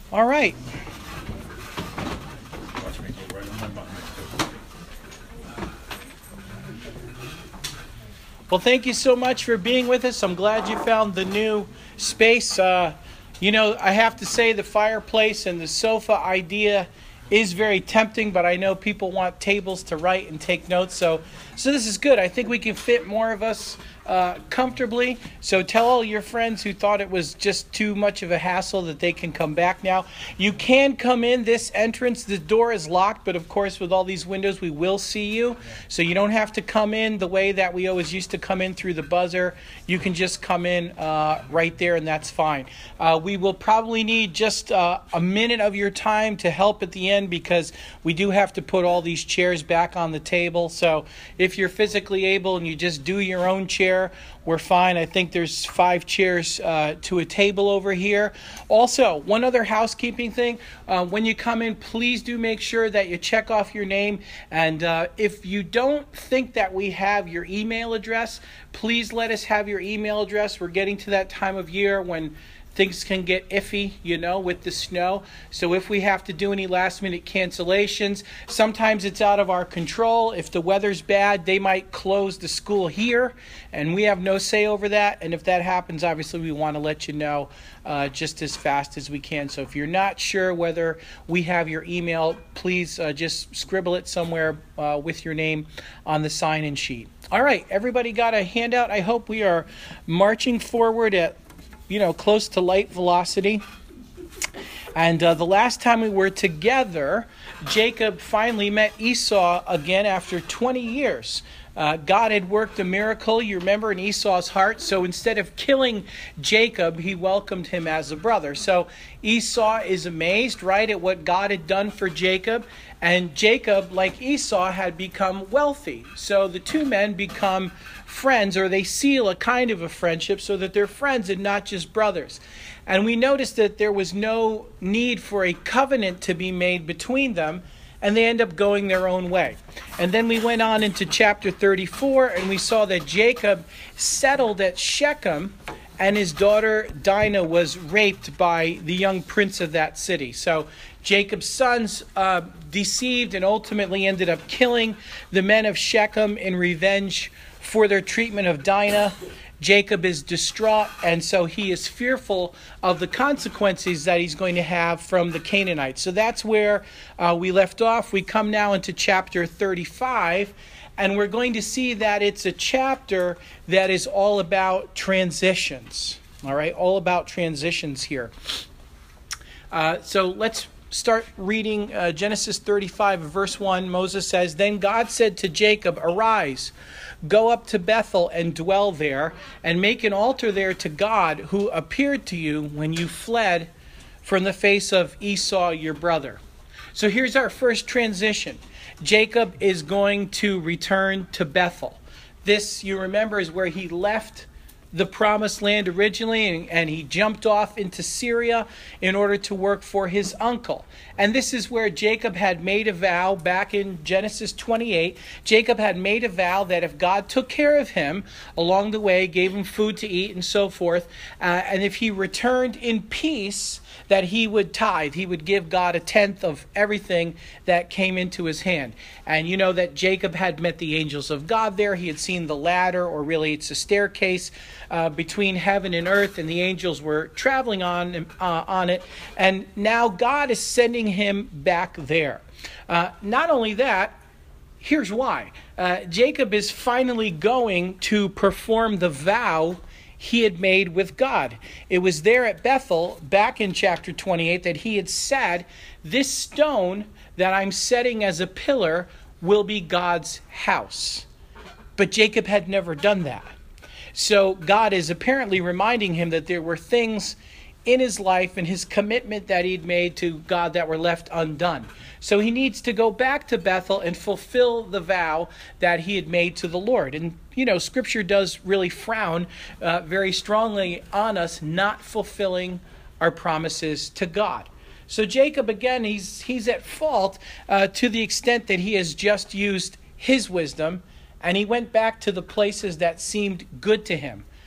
All right. Watch me go right on my button next to it. Well, thank you so much for being with us. I'm glad you found the new space. I have to say the fireplace and the sofa idea is very tempting, but I know people want tables to write and take notes. So this is good. I think we can fit more of us comfortably. So tell all your friends who thought it was just too much of a hassle that they can come back now. You can come in this entrance. The door is locked, but of course with all these windows we will see you. So you don't have to come in the way that we always used to come in through the buzzer. You can just come in right there, and that's fine. We will probably need just a minute of your time to help at the end, because we do have to put all these chairs back on the table. So if you're physically able and you just do your own chair, we're fine. I think there's 5 chairs to a table over here. Also, one other housekeeping thing. When you come in, please do make sure that you check off your name. And if you don't think that we have your email address, please let us have your email address. We're getting to that time of year when things can get iffy, with the snow. So if we have to do any last-minute cancellations, sometimes it's out of our control. If the weather's bad, they might close the school here, and we have no say over that. And if that happens, obviously we want to let you know just as fast as we can. So if you're not sure whether we have your email, please just scribble it somewhere with your name on the sign-in sheet. All right, everybody got a handout? I hope we are marching forward at close to light velocity. And the last time we were together, Jacob finally met Esau again after 20 years. God had worked a miracle, you remember, in Esau's heart. So instead of killing Jacob, he welcomed him as a brother. So Esau is amazed, right, at what God had done for Jacob. And Jacob, like Esau, had become wealthy. So the two men become friends, or they seal a kind of a friendship so that they're friends and not just brothers. And we noticed that there was no need for a covenant to be made between them, and they end up going their own way. And then we went on into chapter 34, and we saw that Jacob settled at Shechem, and his daughter Dinah was raped by the young prince of that city. So Jacob's sons deceived and ultimately ended up killing the men of Shechem in revenge for their treatment of Dinah. Jacob is distraught, and so he is fearful of the consequences that he's going to have from the Canaanites. So that's where we left off. We come now into chapter 35, and we're going to see that it's a chapter that is all about transitions. All right, all about transitions here. So let's start reading Genesis 35, verse 1. Moses says, "Then God said to Jacob, 'Arise, go up to Bethel and dwell there, and make an altar there to God who appeared to you when you fled from the face of Esau your brother.'" So here's our first transition. Jacob is going to return to Bethel. This, you remember, is where he left the promised land originally, and he jumped off into Syria in order to work for his uncle. And this is where Jacob had made a vow back in Genesis 28. Jacob had made a vow that if God took care of him along the way, gave him food to eat and so forth, and if he returned in peace, that he would tithe. He would give God 1/10 of everything that came into his hand. And you know that Jacob had met the angels of God there. He had seen the ladder, or really it's a staircase between heaven and earth, and the angels were traveling on it. And now God is sending him back there. Not only that, here's why. Jacob is finally going to perform the vow he had made with God. It was there at Bethel, back in chapter 28, that he had said, "This stone that I'm setting as a pillar will be God's house." But Jacob had never done that. So God is apparently reminding him that there were things in his life and his commitment that he'd made to God that were left undone. So he needs to go back to Bethel and fulfill the vow that he had made to the Lord. And, Scripture does really frown very strongly on us not fulfilling our promises to God. So Jacob, again, he's at fault to the extent that he has just used his wisdom, and he went back to the places that seemed good to him.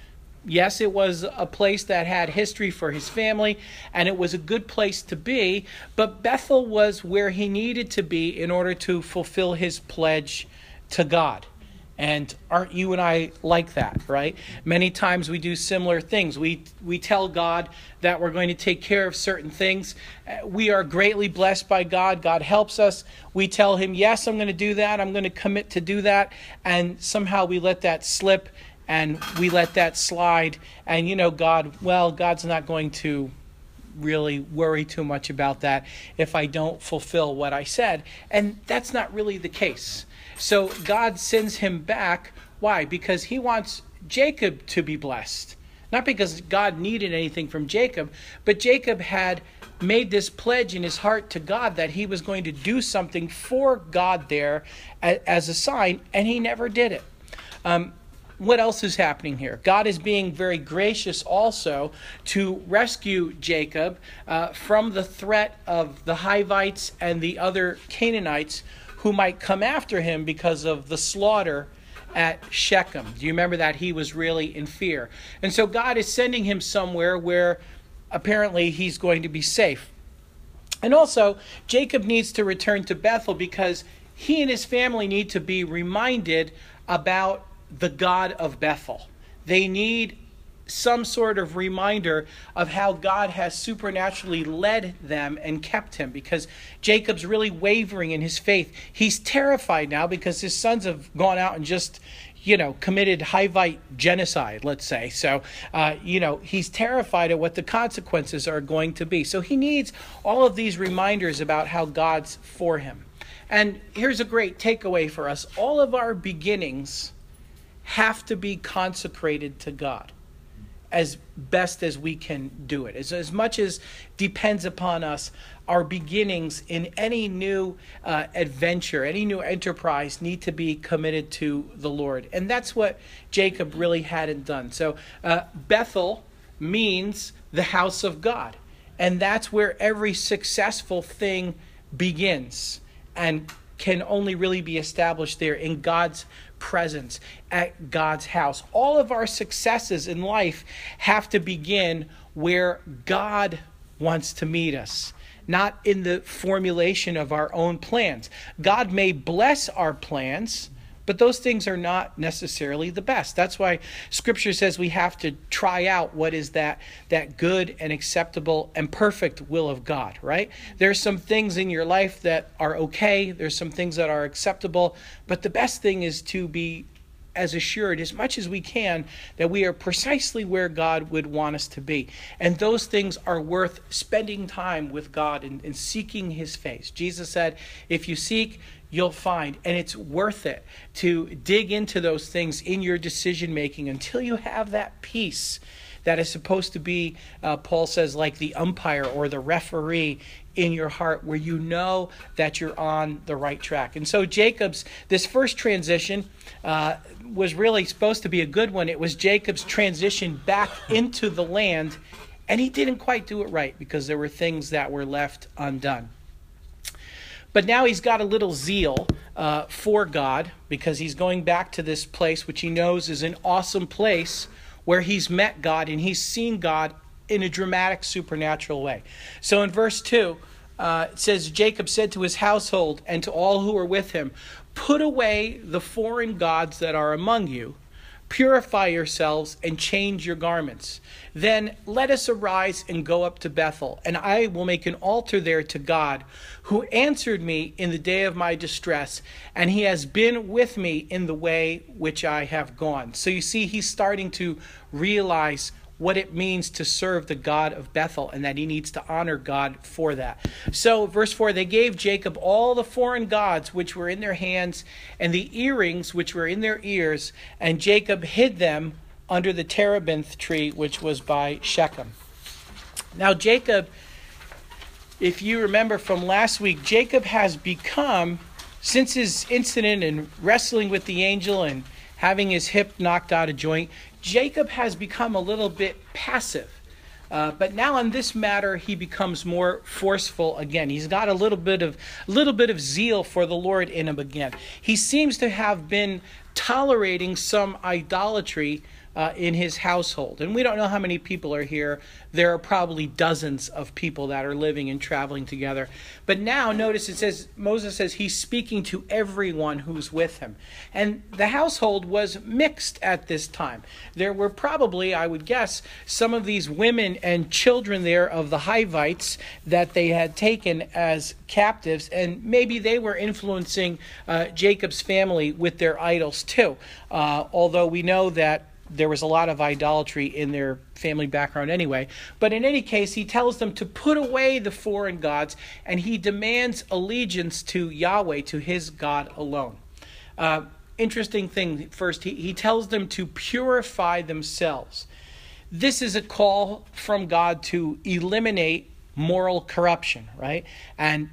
Yes, it was a place that had history for his family, and it was a good place to be, but Bethel was where he needed to be in order to fulfill his pledge to God. And aren't you and I like that, right? Many times we do similar things. We tell God that we're going to take care of certain things. We are greatly blessed by God. God helps us. We tell him, yes, I'm going to do that. I'm going to commit to do that. And somehow we let that slip and we let that slide. And God's not going to really worry too much about that if I don't fulfill what I said. And that's not really the case. So God sends him back. Why? Because he wants Jacob to be blessed. Not because God needed anything from Jacob, but Jacob had made this pledge in his heart to God that he was going to do something for God there as a sign, and he never did it. What else is happening here? God is being very gracious also to rescue Jacob from the threat of the Hivites and the other Canaanites who might come after him because of the slaughter at Shechem. Do you remember that? He was really in fear. And so God is sending him somewhere where apparently he's going to be safe. And also, Jacob needs to return to Bethel because he and his family need to be reminded about the God of Bethel. They need some sort of reminder of how God has supernaturally led them and kept him, because Jacob's really wavering in his faith. He's terrified now because his sons have gone out and just, committed Hivite genocide, let's say. So, he's terrified at what the consequences are going to be. So he needs all of these reminders about how God's for him. And here's a great takeaway for us. All of our beginnings have to be consecrated to God as best as we can do it. As much as depends upon us, our beginnings in any new adventure, any new enterprise need to be committed to the Lord. And that's what Jacob really hadn't done. So Bethel means the house of God. And that's where every successful thing begins and can only really be established there in God's presence, at God's house. All of our successes in life have to begin where God wants to meet us, not in the formulation of our own plans. God may bless our plans, but those things are not necessarily the best. That's why Scripture says we have to try out what is that good and acceptable and perfect will of God, right? There's some things in your life that are okay. There's some things that are acceptable. But the best thing is to be as assured as much as we can that we are precisely where God would want us to be. And those things are worth spending time with God and seeking his face. Jesus said, if you seek, you'll find. And it's worth it to dig into those things in your decision making until you have that peace that is supposed to be, Paul says, like the umpire or the referee in your heart, where you know that you're on the right track. And so this first transition was really supposed to be a good one. It was Jacob's transition back into the land, and he didn't quite do it right because there were things that were left undone. But now he's got a little zeal for God, because he's going back to this place which he knows is an awesome place where he's met God and he's seen God in a dramatic supernatural way. So in verse 2, it says, Jacob said to his household and to all who were with him, put away the foreign gods that are among you, purify yourselves and change your garments. Then let us arise and go up to Bethel, and I will make an altar there to God, who answered me in the day of my distress, and he has been with me in the way which I have gone. So you see, he's starting to realize what it means to serve the God of Bethel, and that he needs to honor God for that. So verse 4, they gave Jacob all the foreign gods which were in their hands and the earrings which were in their ears, and Jacob hid them under the terebinth tree which was by Shechem. Now Jacob, if you remember from last week, Jacob has become, since his incident in wrestling with the angel and having his hip knocked out of joint, Jacob has become a little bit passive. But now on this matter, he becomes more forceful again. He's got a little bit of zeal for the Lord in him again. He seems to have been tolerating some idolatry in his household. And we don't know how many people are here. There are probably dozens of people that are living and traveling together. But now notice it says, Moses says he's speaking to everyone who's with him. And the household was mixed at this time. There were probably, I would guess, some of these women and children there of the Hivites that they had taken as captives, and maybe they were influencing Jacob's family with their idols too. Although we know that there was a lot of idolatry in their family background anyway. But in any case, he tells them to put away the foreign gods, and he demands allegiance to Yahweh, to his God alone. Interesting thing first, he tells them to purify themselves. This is a call from God to eliminate moral corruption, right? And,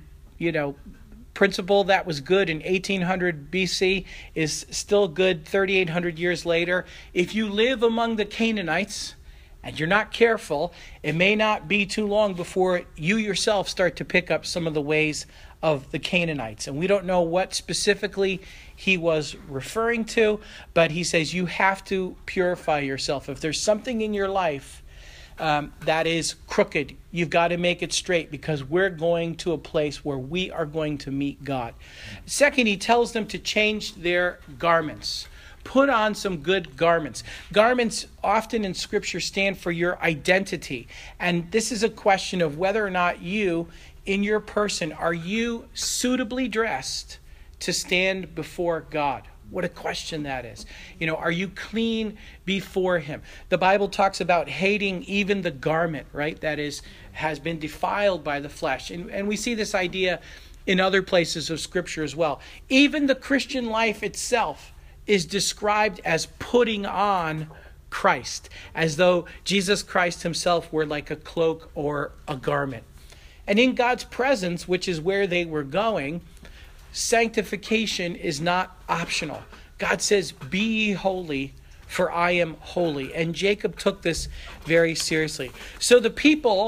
principle that was good in 1800 BC is still good 3,800 years later. If you live among the Canaanites and you're not careful, it may not be too long before you yourself start to pick up some of the ways of the Canaanites. And we don't know what specifically he was referring to, but he says you have to purify yourself. If there's something in your life that is crooked, you've got to make it straight, because we're going to a place where we are going to meet God. Second, he tells them to change their garments. Put on some good garments. Garments often in Scripture stand for your identity. And this is a question of whether or not you, in your person, are you suitably dressed to stand before God? What a question that is. Are you clean before him? The Bible talks about hating even the garment, right, that has been defiled by the flesh. And we see this idea in other places of Scripture as well. Even the Christian life itself is described as putting on Christ, as though Jesus Christ himself were like a cloak or a garment. And in God's presence, which is where they were going, sanctification is not optional. God says, "Be ye holy, for I am holy." And Jacob took this very seriously. So the people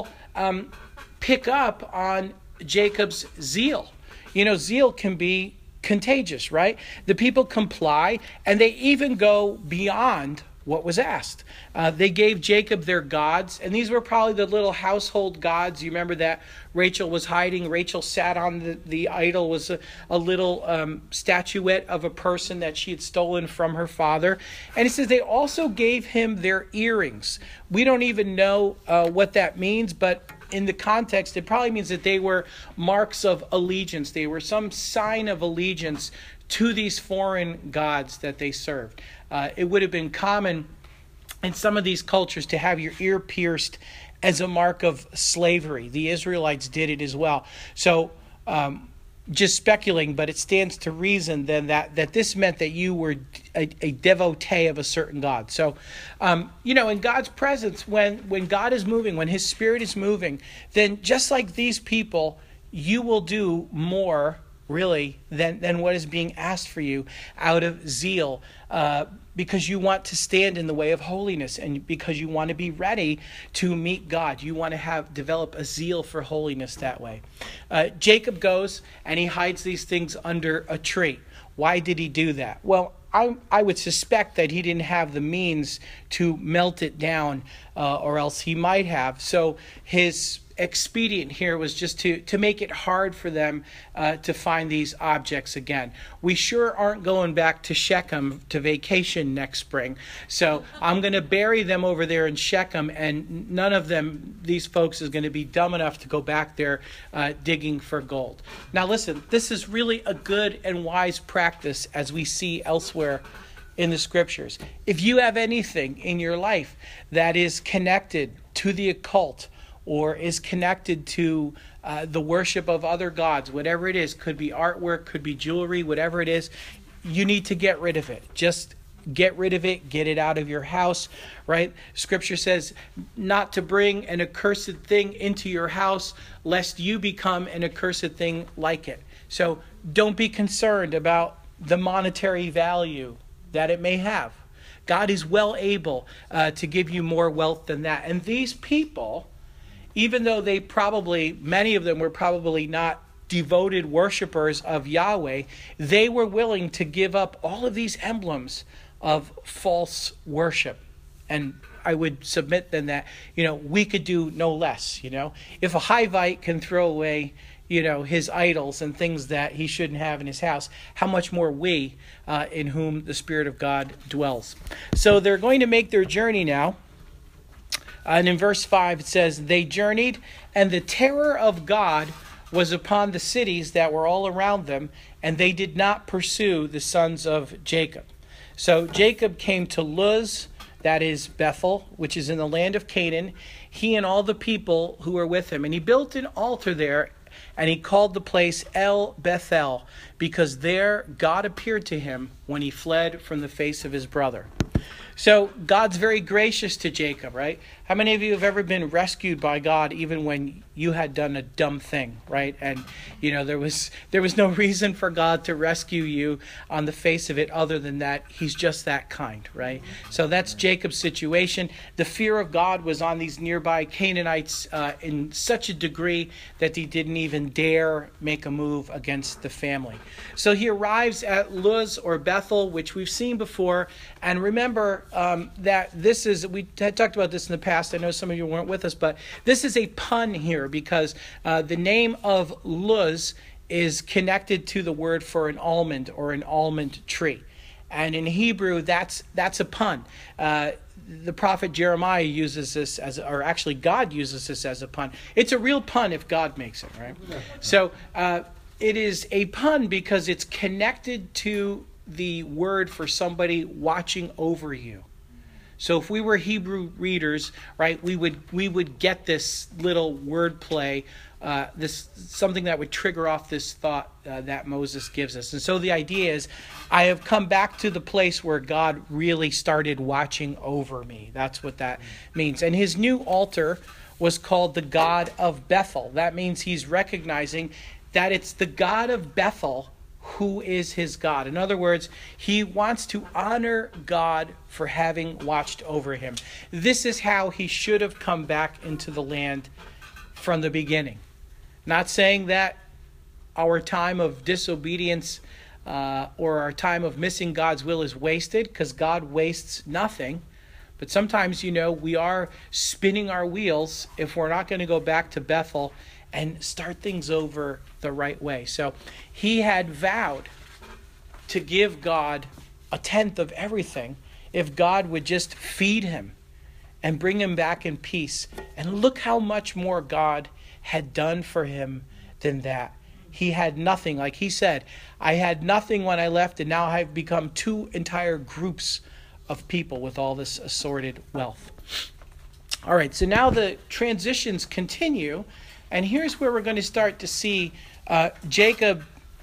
pick up on Jacob's zeal. Zeal can be contagious, right? The people comply, and they even go beyond what was asked. They gave Jacob their gods, and these were probably the little household gods. You remember that Rachel was hiding. Rachel sat on the idol, was a little statuette of a person that she had stolen from her father. And it says they also gave him their earrings. We don't even know what that means, but in the context, it probably means that they were marks of allegiance. They were some sign of allegiance to these foreign gods that they served. It would have been common in some of these cultures to have your ear pierced as a mark of slavery. The Israelites did it as well. So just speculating, but it stands to reason then that this meant that you were a devotee of a certain God. So, in God's presence, when God is moving, when his Spirit is moving, then just like these people, you will do more really than what is being asked for you out of zeal, because you want to stand in the way of holiness, and because you want to be ready to meet God. You want to develop a zeal for holiness that way. Jacob goes and he hides these things under a tree. Why did he do that? Well, I would suspect that he didn't have the means to melt it down, or else he might have. So his expedient here was just to make it hard for them to find these objects again. We sure aren't going back to Shechem to vacation next spring. So I'm going to bury them over there in Shechem, and none of them, these folks, is going to be dumb enough to go back there digging for gold. Now listen, this is really a good and wise practice, as we see elsewhere in the Scriptures. If you have anything in your life that is connected to the occult, or is connected to the worship of other gods, whatever it is, could be artwork, could be jewelry, whatever it is, you need to get rid of it. Just get rid of it, get it out of your house, right? Scripture says not to bring an accursed thing into your house, lest you become an accursed thing like it. So don't be concerned about the monetary value that it may have. God is well able to give you more wealth than that. And these people, even though many of them were probably not devoted worshipers of Yahweh, they were willing to give up all of these emblems of false worship. And I would submit then that, we could do no less, If a Hivite can throw away, his idols and things that he shouldn't have in his house, how much more we, in whom the Spirit of God dwells. So they're going to make their journey now. And in verse 5 it says, they journeyed, and the terror of God was upon the cities that were all around them, and they did not pursue the sons of Jacob. So Jacob came to Luz, that is Bethel, which is in the land of Canaan, he and all the people who were with him. And he built an altar there, and he called the place El Bethel, because there God appeared to him when he fled from the face of his brother. So God's very gracious to Jacob, right? How many of you have ever been rescued by God even when you had done a dumb thing, right? And there was no reason for God to rescue you on the face of it other than that he's just that kind, right? So that's Jacob's situation. The fear of God was on these nearby Canaanites in such a degree that he didn't even dare make a move against the family. So he arrives at Luz or Bethel, which we've seen before. And remember that we had talked about this in the past. I know some of you weren't with us, but this is a pun here because the name of Luz is connected to the word for an almond or an almond tree. And in Hebrew, that's a pun. The prophet Jeremiah uses this or actually God uses this as a pun. It's a real pun if God makes it, right? So it is a pun because it's connected to the word for somebody watching over you. So if we were Hebrew readers, right, we would get this little word play, this something that would trigger off this thought that Moses gives us. And so the idea is, I have come back to the place where God really started watching over me. That's what that means. And his new altar was called the God of Bethel. That means he's recognizing that it's the God of Bethel who is his God. In other words, he wants to honor God for having watched over him. This is how he should have come back into the land from the beginning. Not saying that our time of disobedience or our time of missing God's will is wasted, because God wastes nothing. But sometimes, we are spinning our wheels if we're not going to go back to Bethel and start things over the right way. So he had vowed to give God a tenth of everything if God would just feed him and bring him back in peace. And look how much more God had done for him than that. He had nothing. Like he said, I had nothing when I left, and now I've become two entire groups of people with all this assorted wealth. All right, so now the transitions continue. And here's where we're going to start to see Jacob's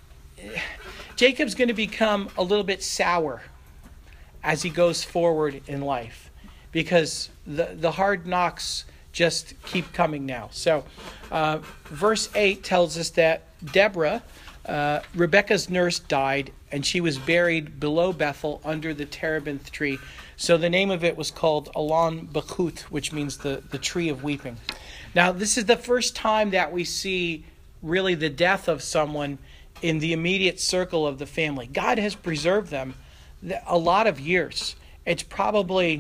going to become a little bit sour as he goes forward in life, because the hard knocks just keep coming now. So verse 8 tells us that Deborah, Rebekah's nurse, died, and she was buried below Bethel under the terebinth tree. So the name of it was called Allon Bakhut, which means the tree of weeping. Now, this is the first time that we see really the death of someone in the immediate circle of the family. God has preserved them a lot of years. It's probably,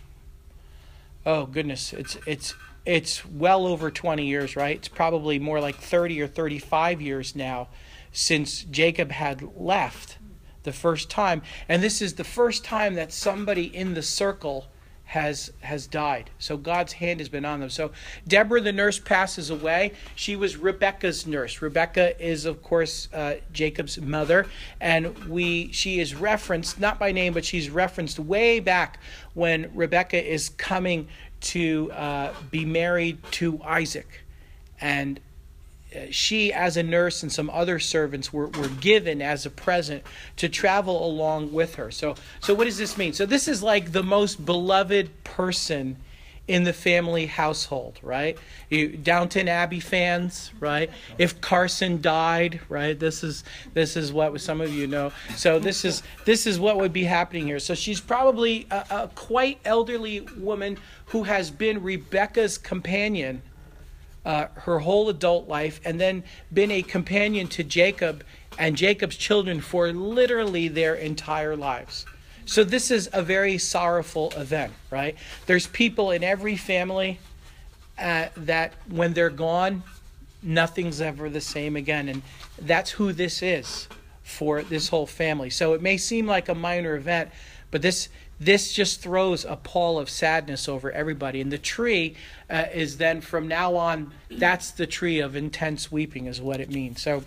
oh goodness, it's well over 20 years, right? It's probably more like 30 or 35 years now since Jacob had left the first time. And this is the first time that somebody in the circle has died. So God's hand has been on them. So Deborah, the nurse, passes away. She was Rebekah's nurse. Rebekah is, of course, Jacob's mother. And she is referenced, not by name, but she's referenced way back when Rebekah is coming to be married to Isaac. And she, as a nurse, and some other servants were given as a present to travel along with her. So what does this mean? So this is like the most beloved person in the family household, right? You Downton Abbey fans, right? If Carson died, right? This is what some of you know. So this is what would be happening here. So she's probably a quite elderly woman who has been Rebekah's companion her whole adult life, and then been a companion to Jacob and Jacob's children for literally their entire lives. So this is a very sorrowful event, right? There's people in every family that when they're gone, nothing's ever the same again. And that's who this is for this whole family. So it may seem like a minor event, but this just throws a pall of sadness over everybody. And the tree is then from now on, that's the tree of intense weeping is what it means. So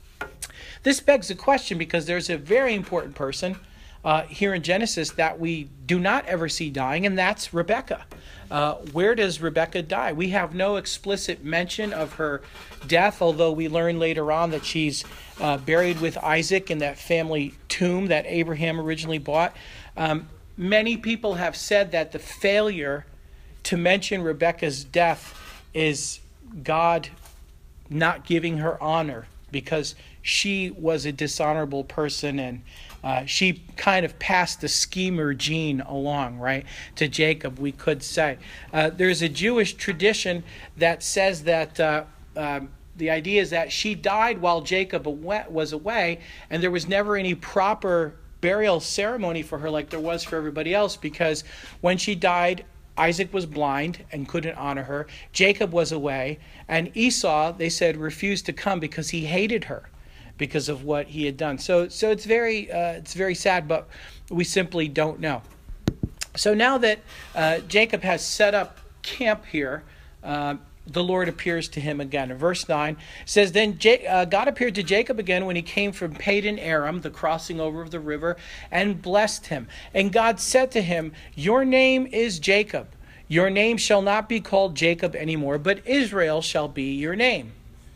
this begs the question, because there's a very important person here in Genesis that we do not ever see dying, and that's Rebekah. Where does Rebekah die? We have no explicit mention of her death, although we learn later on that she's buried with Isaac in that family tomb that Abraham originally bought. Many people have said that the failure to mention Rebekah's death is God not giving her honor, because she was a dishonorable person, and she kind of passed the schemer gene along, right, to Jacob, we could say. There's a Jewish tradition that says that the idea is that she died while Jacob was away, and there was never any proper burial ceremony for her like there was for everybody else, because when she died, Isaac was blind and couldn't honor her. Jacob was away, and Esau, they said, refused to come because he hated her because of what he had done. So it's very sad, but we simply don't know. So now that Jacob has set up camp here, the Lord appears to him again. In verse 9 says, Then God appeared to Jacob again when he came from Padan Aram, the crossing over of the river, and blessed him. And God said to him, Your name is Jacob. Your name shall not be called Jacob anymore, but Israel shall be your name.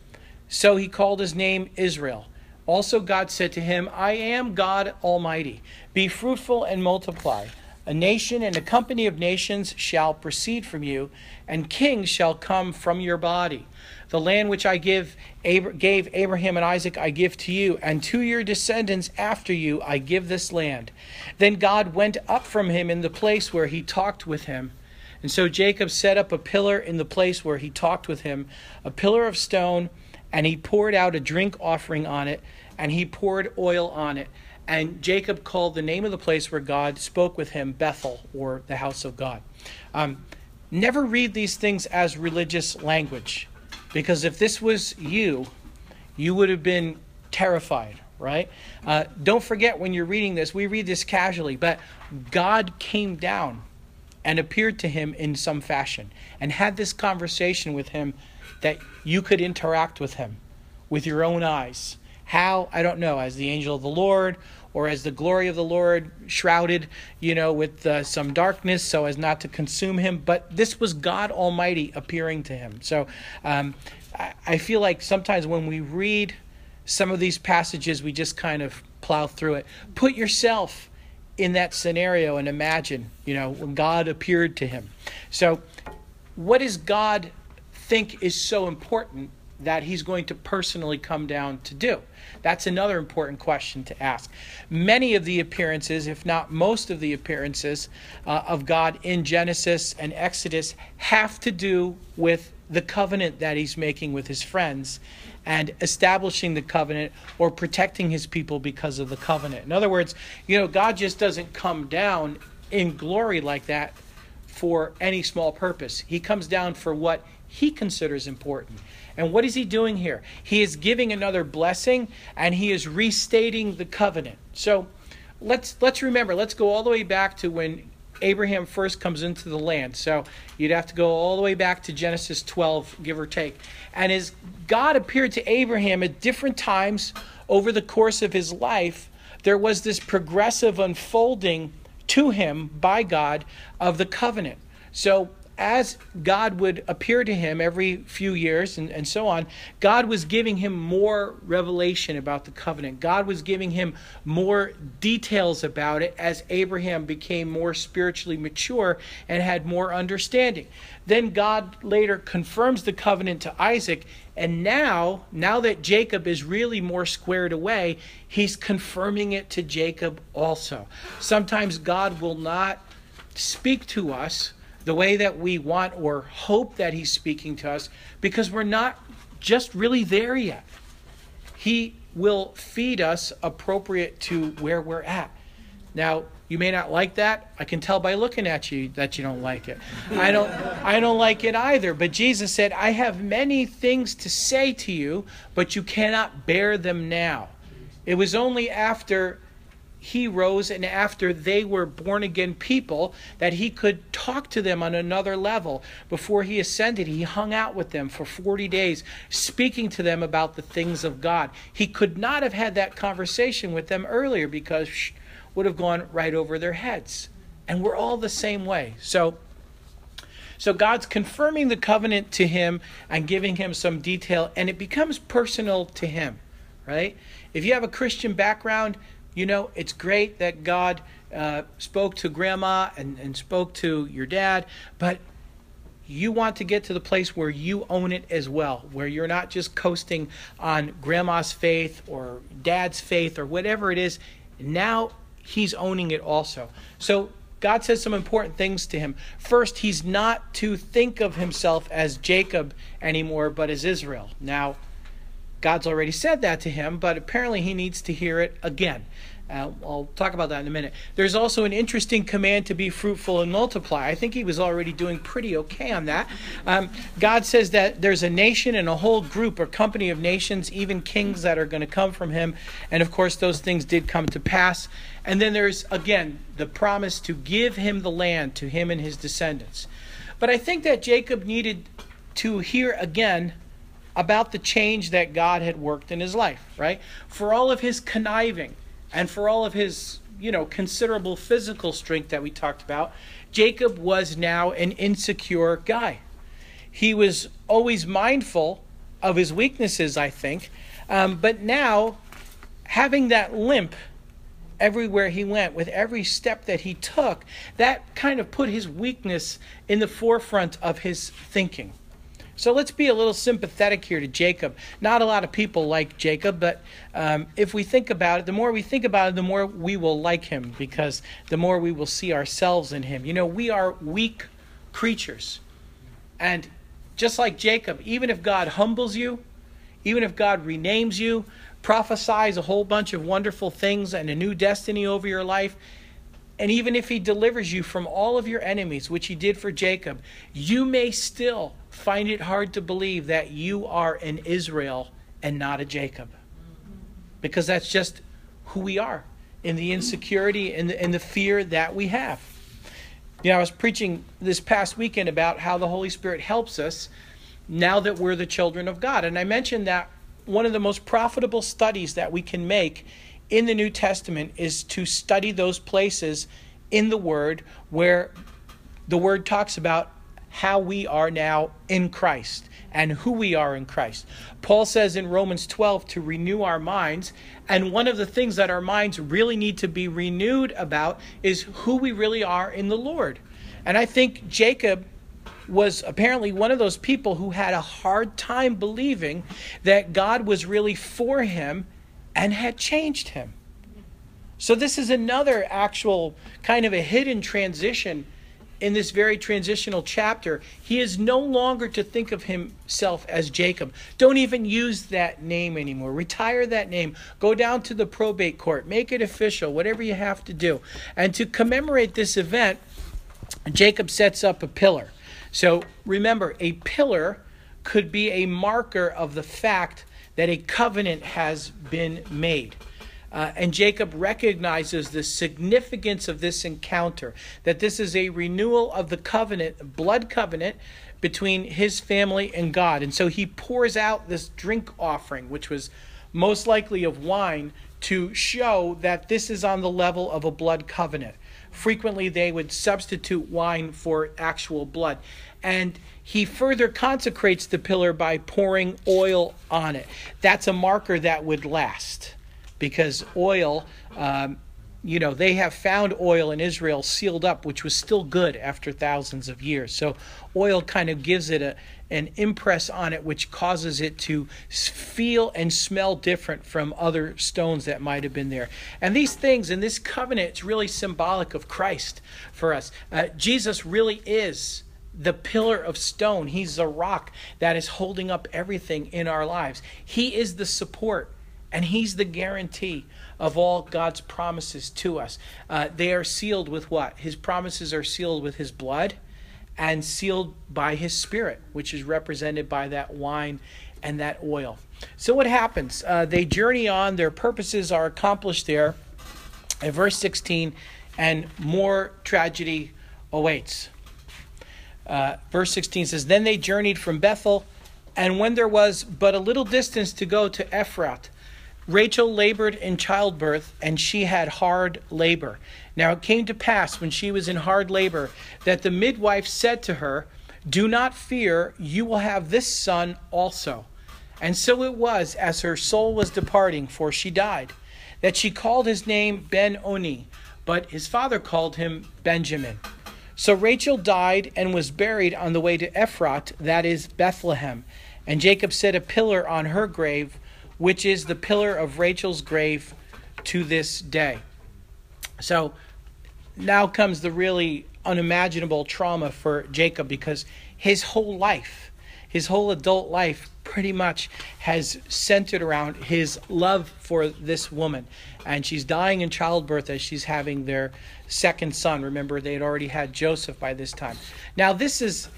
So he called his name Israel. Also God said to him, I am God Almighty. Be fruitful and multiply. A nation and a company of nations shall proceed from you, and kings shall come from your body. The land which I gave Abraham and Isaac I give to you, and to your descendants after you I give this land. Then God went up from him in the place where he talked with him. And so Jacob set up a pillar in the place where he talked with him, a pillar of stone, and he poured out a drink offering on it, and he poured oil on it. And Jacob called the name of the place where God spoke with him Bethel, or the house of God. Never read these things as religious language, because if this was you would have been terrified, right? Don't forget, when you're reading this, we read this casually, but God came down and appeared to him in some fashion and had this conversation with him that you could interact with him with your own eyes. How? I don't know, as the angel of the Lord, or as the glory of the Lord shrouded, with some darkness so as not to consume him. But this was God Almighty appearing to him. So I feel like sometimes when we read some of these passages, we just kind of plow through it. Put yourself in that scenario and imagine, when God appeared to him. So what does God think is so important that he's going to personally come down to do? That's another important question to ask. Many of the appearances, if not most of the appearances of God in Genesis and Exodus have to do with the covenant that he's making with his friends and establishing the covenant or protecting his people because of the covenant. In other words, God just doesn't come down in glory like that for any small purpose. He comes down for what he considers important. And what is he doing here? He is giving another blessing, and he is restating the covenant. So let's remember, let's go all the way back to when Abraham first comes into the land. So you'd have to go all the way back to Genesis 12, give or take. And as God appeared to Abraham at different times over the course of his life, there was this progressive unfolding to him by God of the covenant. So as God would appear to him every few years and so on, God was giving him more revelation about the covenant. God was giving him more details about it as Abraham became more spiritually mature and had more understanding. Then God later confirms the covenant to Isaac, and now that Jacob is really more squared away, he's confirming it to Jacob also. Sometimes God will not speak to us the way that we want or hope that he's speaking to us, because we're not just really there yet. He will feed us appropriate to where we're at. Now, you may not like that. I can tell by looking at you that you don't like it. I don't like it either. But Jesus said, I have many things to say to you, but you cannot bear them now. It was only after he rose and after they were born again people that he could talk to them on another level. Before he ascended, he hung out with them for 40 days, speaking to them about the things of God. He could not have had that conversation with them earlier because would have gone right over their heads. And we're all the same way. So God's confirming the covenant to him and giving him some detail, and it becomes personal to him, right? If you have a Christian background, you know it's great that God spoke to grandma and spoke to your dad, but you want to get to the place where you own it as well, where you're not just coasting on grandma's faith or dad's faith or whatever it is. Now he's owning it also. So God says some important things to him. First, he's not to think of himself as Jacob anymore, but as Israel. Now, God's already said that to him, but apparently he needs to hear it again. I'll talk about that in a minute. There's also an interesting command to be fruitful and multiply. I think he was already doing pretty okay on that. God says that there's a nation and a whole group or company of nations, even kings that are going to come from him. And of course, those things did come to pass. And then there's, again, the promise to give him the land to him and his descendants. But I think that Jacob needed to hear again about the change that God had worked in his life, right? For all of his conniving, and for all of his, considerable physical strength that we talked about, Jacob was now an insecure guy. He was always mindful of his weaknesses, I think. But now, having that limp everywhere he went, with every step that he took, that kind of put his weakness in the forefront of his thinking. So let's be a little sympathetic here to Jacob. Not a lot of people like Jacob, but if we think about it, the more we think about it, the more we will like him, because the more we will see ourselves in him. We are weak creatures. And just like Jacob, even if God humbles you, even if God renames you, prophesies a whole bunch of wonderful things and a new destiny over your life, and even if he delivers you from all of your enemies, which he did for Jacob, you may still find it hard to believe that you are an Israel and not a Jacob. Because that's just who we are, in the insecurity and the fear that we have. I was preaching this past weekend about how the Holy Spirit helps us now that we're the children of God. And I mentioned that one of the most profitable studies that we can make in the New Testament is to study those places in the Word where the Word talks about how we are now in Christ and who we are in Christ. Paul says in Romans 12 to renew our minds, and one of the things that our minds really need to be renewed about is who we really are in the Lord. And I think Jacob was apparently one of those people who had a hard time believing that God was really for him and had changed him. So this is another actual kind of a hidden transition in this very transitional chapter. He is no longer to think of himself as Jacob. Don't even use that name anymore. Retire that name. Go down to the probate court. Make it official, whatever you have to do. And to commemorate this event, Jacob sets up a pillar. So remember, a pillar could be a marker of the fact that a covenant has been made. And Jacob recognizes the significance of this encounter, that this is a renewal of the covenant, blood covenant, between his family and God. And so he pours out this drink offering, which was most likely of wine, to show that this is on the level of a blood covenant. Frequently, they would substitute wine for actual blood. And he further consecrates the pillar by pouring oil on it. That's a marker that would last, because oil, they have found oil in Israel sealed up, which was still good after thousands of years. So oil kind of gives it an impress on it, which causes it to feel and smell different from other stones that might have been there. And these things in this covenant, it's really symbolic of Christ for us. Jesus really is the pillar of stone. He's the rock that is holding up everything in our lives. He is the support And he's the guarantee of all God's promises to us. They are sealed with what? His promises are sealed with his blood and sealed by his Spirit, which is represented by that wine and that oil. So what happens? They journey on. Their purposes are accomplished there. In verse 16, and more tragedy awaits. Verse 16 says, Then they journeyed from Bethel, and when there was but a little distance to go to Ephrath, Rachel labored in childbirth, and she had hard labor. Now it came to pass, when she was in hard labor, that the midwife said to her, Do not fear, you will have this son also. And so it was, as her soul was departing, for she died, that she called his name Ben-Oni, but his father called him Benjamin. So Rachel died and was buried on the way to Ephrath, that is Bethlehem. And Jacob set a pillar on her grave, which is the pillar of Rachel's grave to this day. So now comes the really unimaginable trauma for Jacob, because his whole life, his whole adult life pretty much has centered around his love for this woman. And she's dying in childbirth as she's having their second son. Remember, they had already had Joseph by this time. Now, this is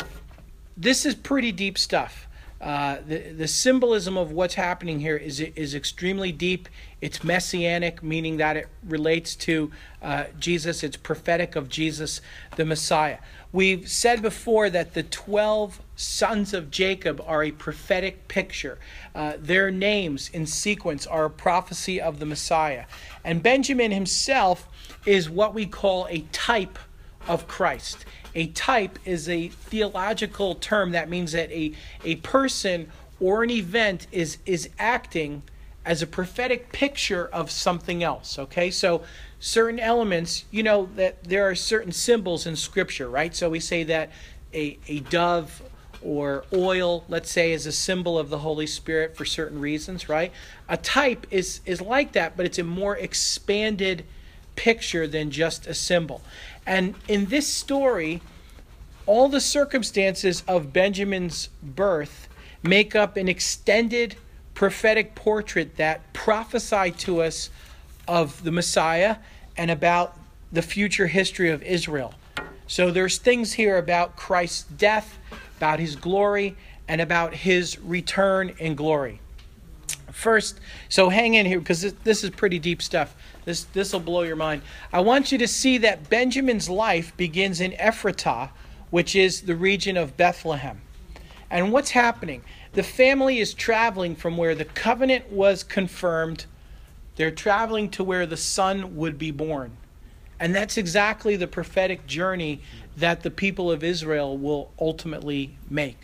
pretty deep stuff. The symbolism of what's happening here is extremely deep. It's messianic, meaning that it relates to Jesus. It's prophetic of Jesus, the Messiah. We've said before that the 12 sons of Jacob are a prophetic picture. Their names in sequence are a prophecy of the Messiah. And Benjamin himself is what we call a type of Christ. A type is a theological term that means that a person or an event is acting as a prophetic picture of something else. Okay, so certain elements, you know that there are certain symbols in Scripture, right? So we say that a dove or oil, let's say, is a symbol of the Holy Spirit for certain reasons, right? A type is like that, but it's a more expanded picture than just a symbol. And in this story, all the circumstances of Benjamin's birth make up an extended prophetic portrait that prophesied to us of the Messiah and about the future history of Israel. So there's things here about Christ's death, about his glory, and about his return in glory. First, so hang in here, because this is pretty deep stuff. This will blow your mind. I want you to see that Benjamin's life begins in Ephratah, which is the region of Bethlehem. And what's happening? The family is traveling from where the covenant was confirmed. They're traveling to where the son would be born. And that's exactly the prophetic journey that the people of Israel will ultimately make.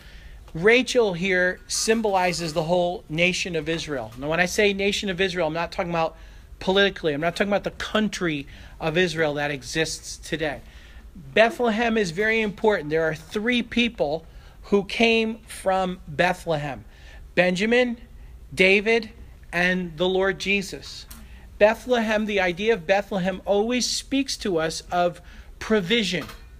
Rachel here symbolizes the whole nation of Israel. Now, when I say nation of Israel, I'm not talking about politically. I'm not talking about the country of Israel that exists today. Bethlehem is very important. There are 3 people who came from Bethlehem: Benjamin, David, and the Lord Jesus. Bethlehem, the idea of Bethlehem always speaks to us of provision.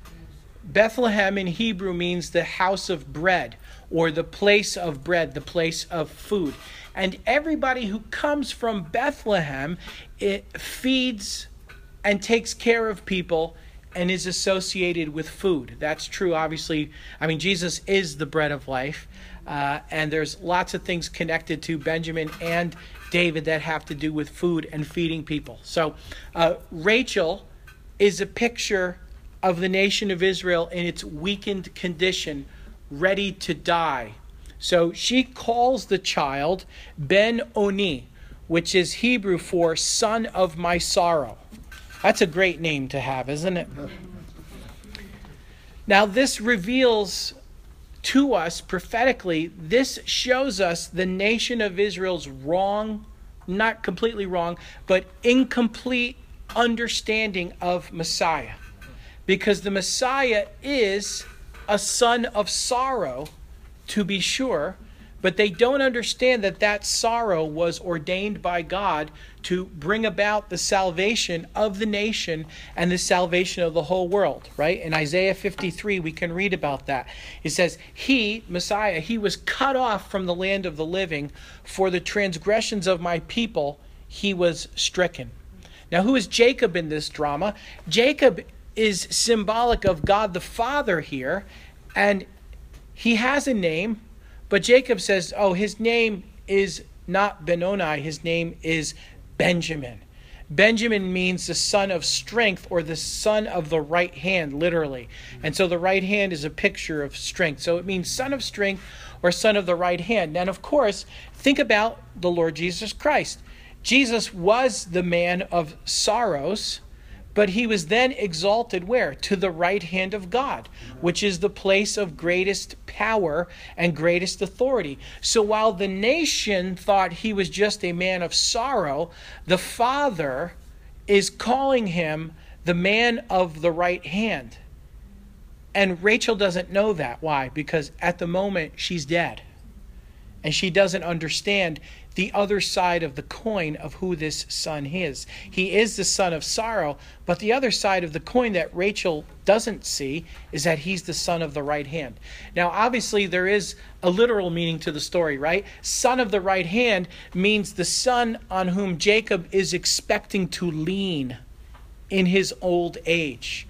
Bethlehem in Hebrew means the house of bread, or the place of bread, the place of food. And everybody who comes from Bethlehem, it feeds and takes care of people and is associated with food. That's true, obviously. I mean, Jesus is the bread of life. And there's lots of things connected to Benjamin and David that have to do with food and feeding people. So Rachel is a picture of the nation of Israel in its weakened condition, ready to die. So she calls the child Ben-Oni, which is Hebrew for son of my sorrow. That's a great name to have, isn't it? Now this reveals to us prophetically, this shows us the nation of Israel's wrong, not completely wrong, but incomplete understanding of Messiah. Because the Messiah is a son of sorrow, to be sure, but they don't understand that that sorrow was ordained by God to bring about the salvation of the nation and the salvation of the whole world, right? In Isaiah 53, we can read about that. It says, he, Messiah, he was cut off from the land of the living. For the transgressions of my people, he was stricken. Now, who is Jacob in this drama? Jacob is symbolic of God the Father here, and he has a name, but Jacob says, oh, his name is not Benoni, his name is Benjamin. Benjamin means the son of strength, or the son of the right hand, literally. And so the right hand is a picture of strength. So it means son of strength or son of the right hand. And of course, think about the Lord Jesus Christ. Jesus was the man of sorrows, but he was then exalted where? To the right hand of God, which is the place of greatest power and greatest authority. So while the nation thought he was just a man of sorrow, the Father is calling him the man of the right hand. And Rachel doesn't know that. Why? Because at the moment she's dead. And she doesn't understand the other side of the coin of who this son is. He is the son of sorrow, but the other side of the coin that Rachel doesn't see is that he's the son of the right hand. Now, obviously, there is a literal meaning to the story, right? Son of the right hand means the son on whom Jacob is expecting to lean in his old age.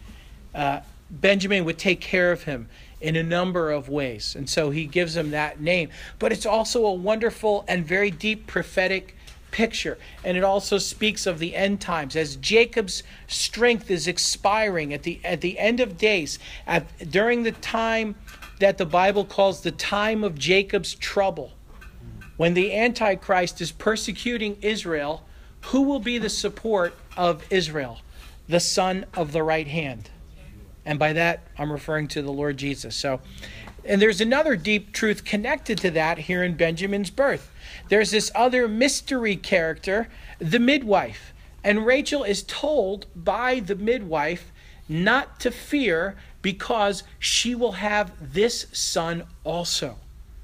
Benjamin would take care of him in a number of ways. And so he gives him that name. But it's also a wonderful and very deep prophetic picture. And it also speaks of the end times. As Jacob's strength is expiring at the end of days, during the time that the Bible calls the time of Jacob's trouble, when the Antichrist is persecuting Israel, who will be the support of Israel? The son of the right hand. And by that, I'm referring to the Lord Jesus. So, and there's another deep truth connected to that here in Benjamin's birth. There's this other mystery character, the midwife. And Rachel is told by the midwife not to fear because she will have this son also.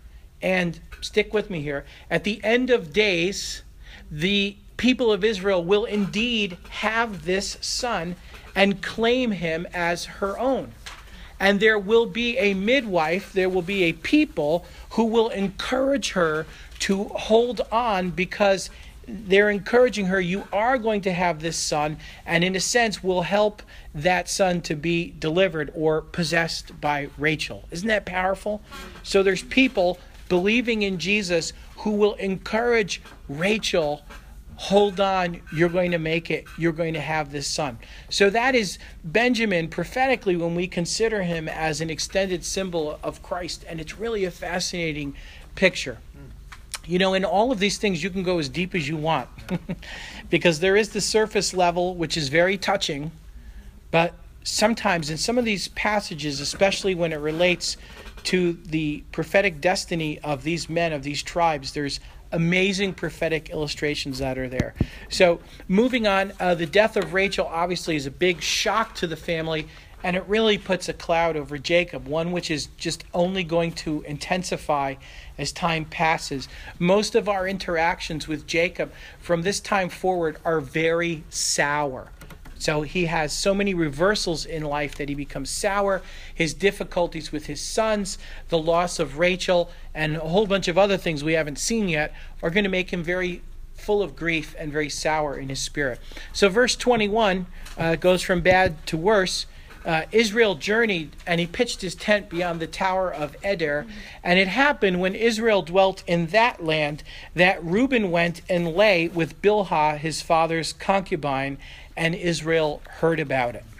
And stick with me here. At the end of days, the people of Israel will indeed have this son and claim him as her own. And there will be a midwife, there will be a people who will encourage her to hold on, because they're encouraging her, you are going to have this son, and in a sense will help that son to be delivered or possessed by Rachel. Isn't that powerful? So there's people believing in Jesus who will encourage Rachel, hold on, you're going to make it. You're going to have this son. So that is Benjamin prophetically when we consider him as an extended symbol of Christ. And it's really a fascinating picture. You know, in all of these things, you can go as deep as you want because there is the surface level, which is very touching. But sometimes in some of these passages, especially when it relates to the prophetic destiny of these men, of these tribes, there's amazing prophetic illustrations that are there. So moving on, the death of Rachel obviously is a big shock to the family, and it really puts a cloud over Jacob, one which is just only going to intensify as time passes. Most of our interactions with Jacob from this time forward are very sour. So he has so many reversals in life that he becomes sour. His difficulties with his sons, the loss of Rachel, and a whole bunch of other things we haven't seen yet are going to make him very full of grief and very sour in his spirit. So verse 21 goes from bad to worse. Israel journeyed, and he pitched his tent beyond the tower of Eder. And it happened when Israel dwelt in that land that Reuben went and lay with Bilhah, his father's concubine, and Israel heard about it.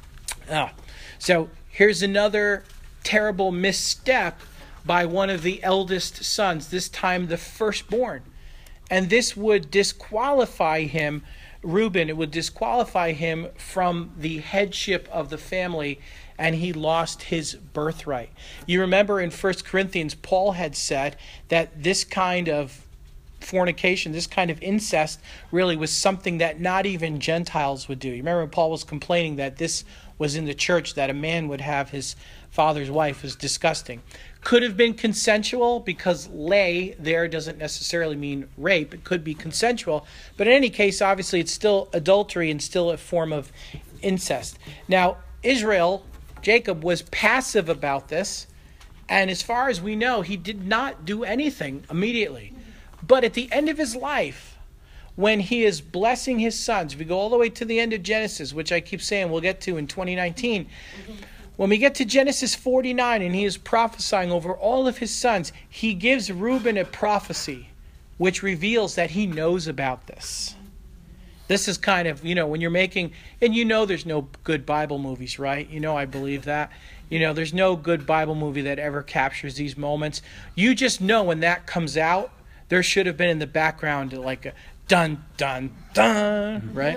So here's another terrible misstep by one of the eldest sons, this time the firstborn. And this would disqualify him, Reuben, it would disqualify him from the headship of the family, and he lost his birthright. You remember in 1 Corinthians, Paul had said that this kind of fornication, this kind of incest, really was something that not even Gentiles would do. You remember Paul was complaining that this was in the church, that a man would have his father's wife. Is disgusting. Could have been consensual, because lay there doesn't necessarily mean rape. It could be consensual. But in any case, obviously, it's still adultery and still a form of incest. Now, Israel, Jacob, was passive about this. And as far as we know, he did not do anything immediately. But at the end of his life, when he is blessing his sons, if we go all the way to the end of Genesis, which I keep saying we'll get to in 2019, when we get to Genesis 49 and he is prophesying over all of his sons, he gives Reuben a prophecy which reveals that he knows about this. This is kind of, when you're making, and there's no good Bible movies, right? I believe that. There's no good Bible movie that ever captures these moments. You just know when that comes out, there should have been in the background like a dun, dun, dun, right?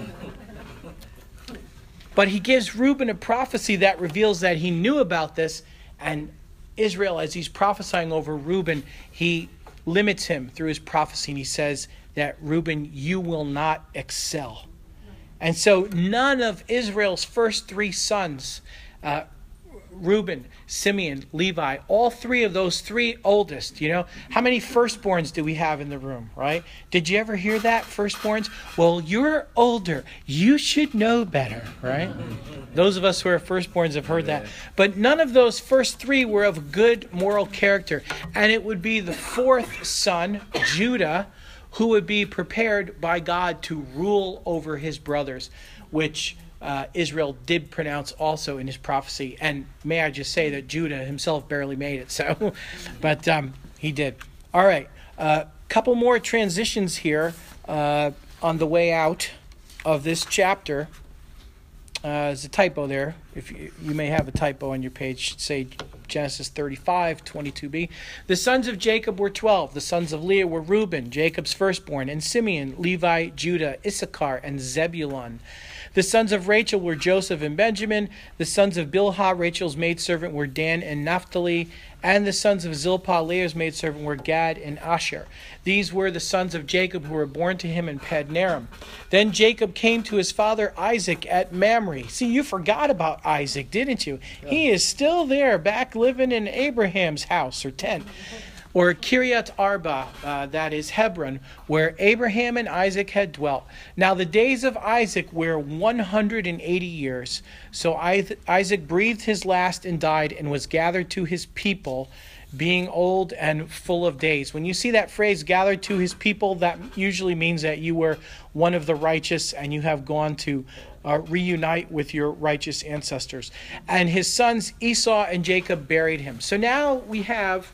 But he gives Reuben a prophecy that reveals that he knew about this, and Israel, as he's prophesying over Reuben, he limits him through his prophecy, and he says that, Reuben, you will not excel. And so none of Israel's first three sons, Reuben, Simeon, Levi, all three of those three oldest, how many firstborns do we have in the room, right? Did you ever hear that, firstborns? Well, you're older. You should know better, right? Those of us who are firstborns have heard that. But none of those first three were of good moral character. And it would be the fourth son, Judah, who would be prepared by God to rule over his brothers, which Israel did pronounce also in his prophecy. And may I just say that Judah himself barely made it, but he did. All right, couple more transitions here on the way out of this chapter. There's a typo there. If you may have a typo on your page, should say Genesis 35, 22b. The sons of Jacob were 12. The sons of Leah were Reuben, Jacob's firstborn, and Simeon, Levi, Judah, Issachar, and Zebulun. The sons of Rachel were Joseph and Benjamin. The sons of Bilhah, Rachel's maidservant, were Dan and Naphtali. And the sons of Zilpah, Leah's maidservant, were Gad and Asher. These were the sons of Jacob who were born to him in Padanaram. Then Jacob came to his father Isaac at Mamre. See, you forgot about Isaac, didn't you? Yeah. He is still there, back living in Abraham's house or tent. Or Kiryat Arba, that is Hebron, where Abraham and Isaac had dwelt. Now the days of Isaac were 180 years. So Isaac breathed his last and died, and was gathered to his people, being old and full of days. When you see that phrase, gathered to his people, that usually means that you were one of the righteous and you have gone to reunite with your righteous ancestors. And his sons Esau and Jacob buried him. So now we have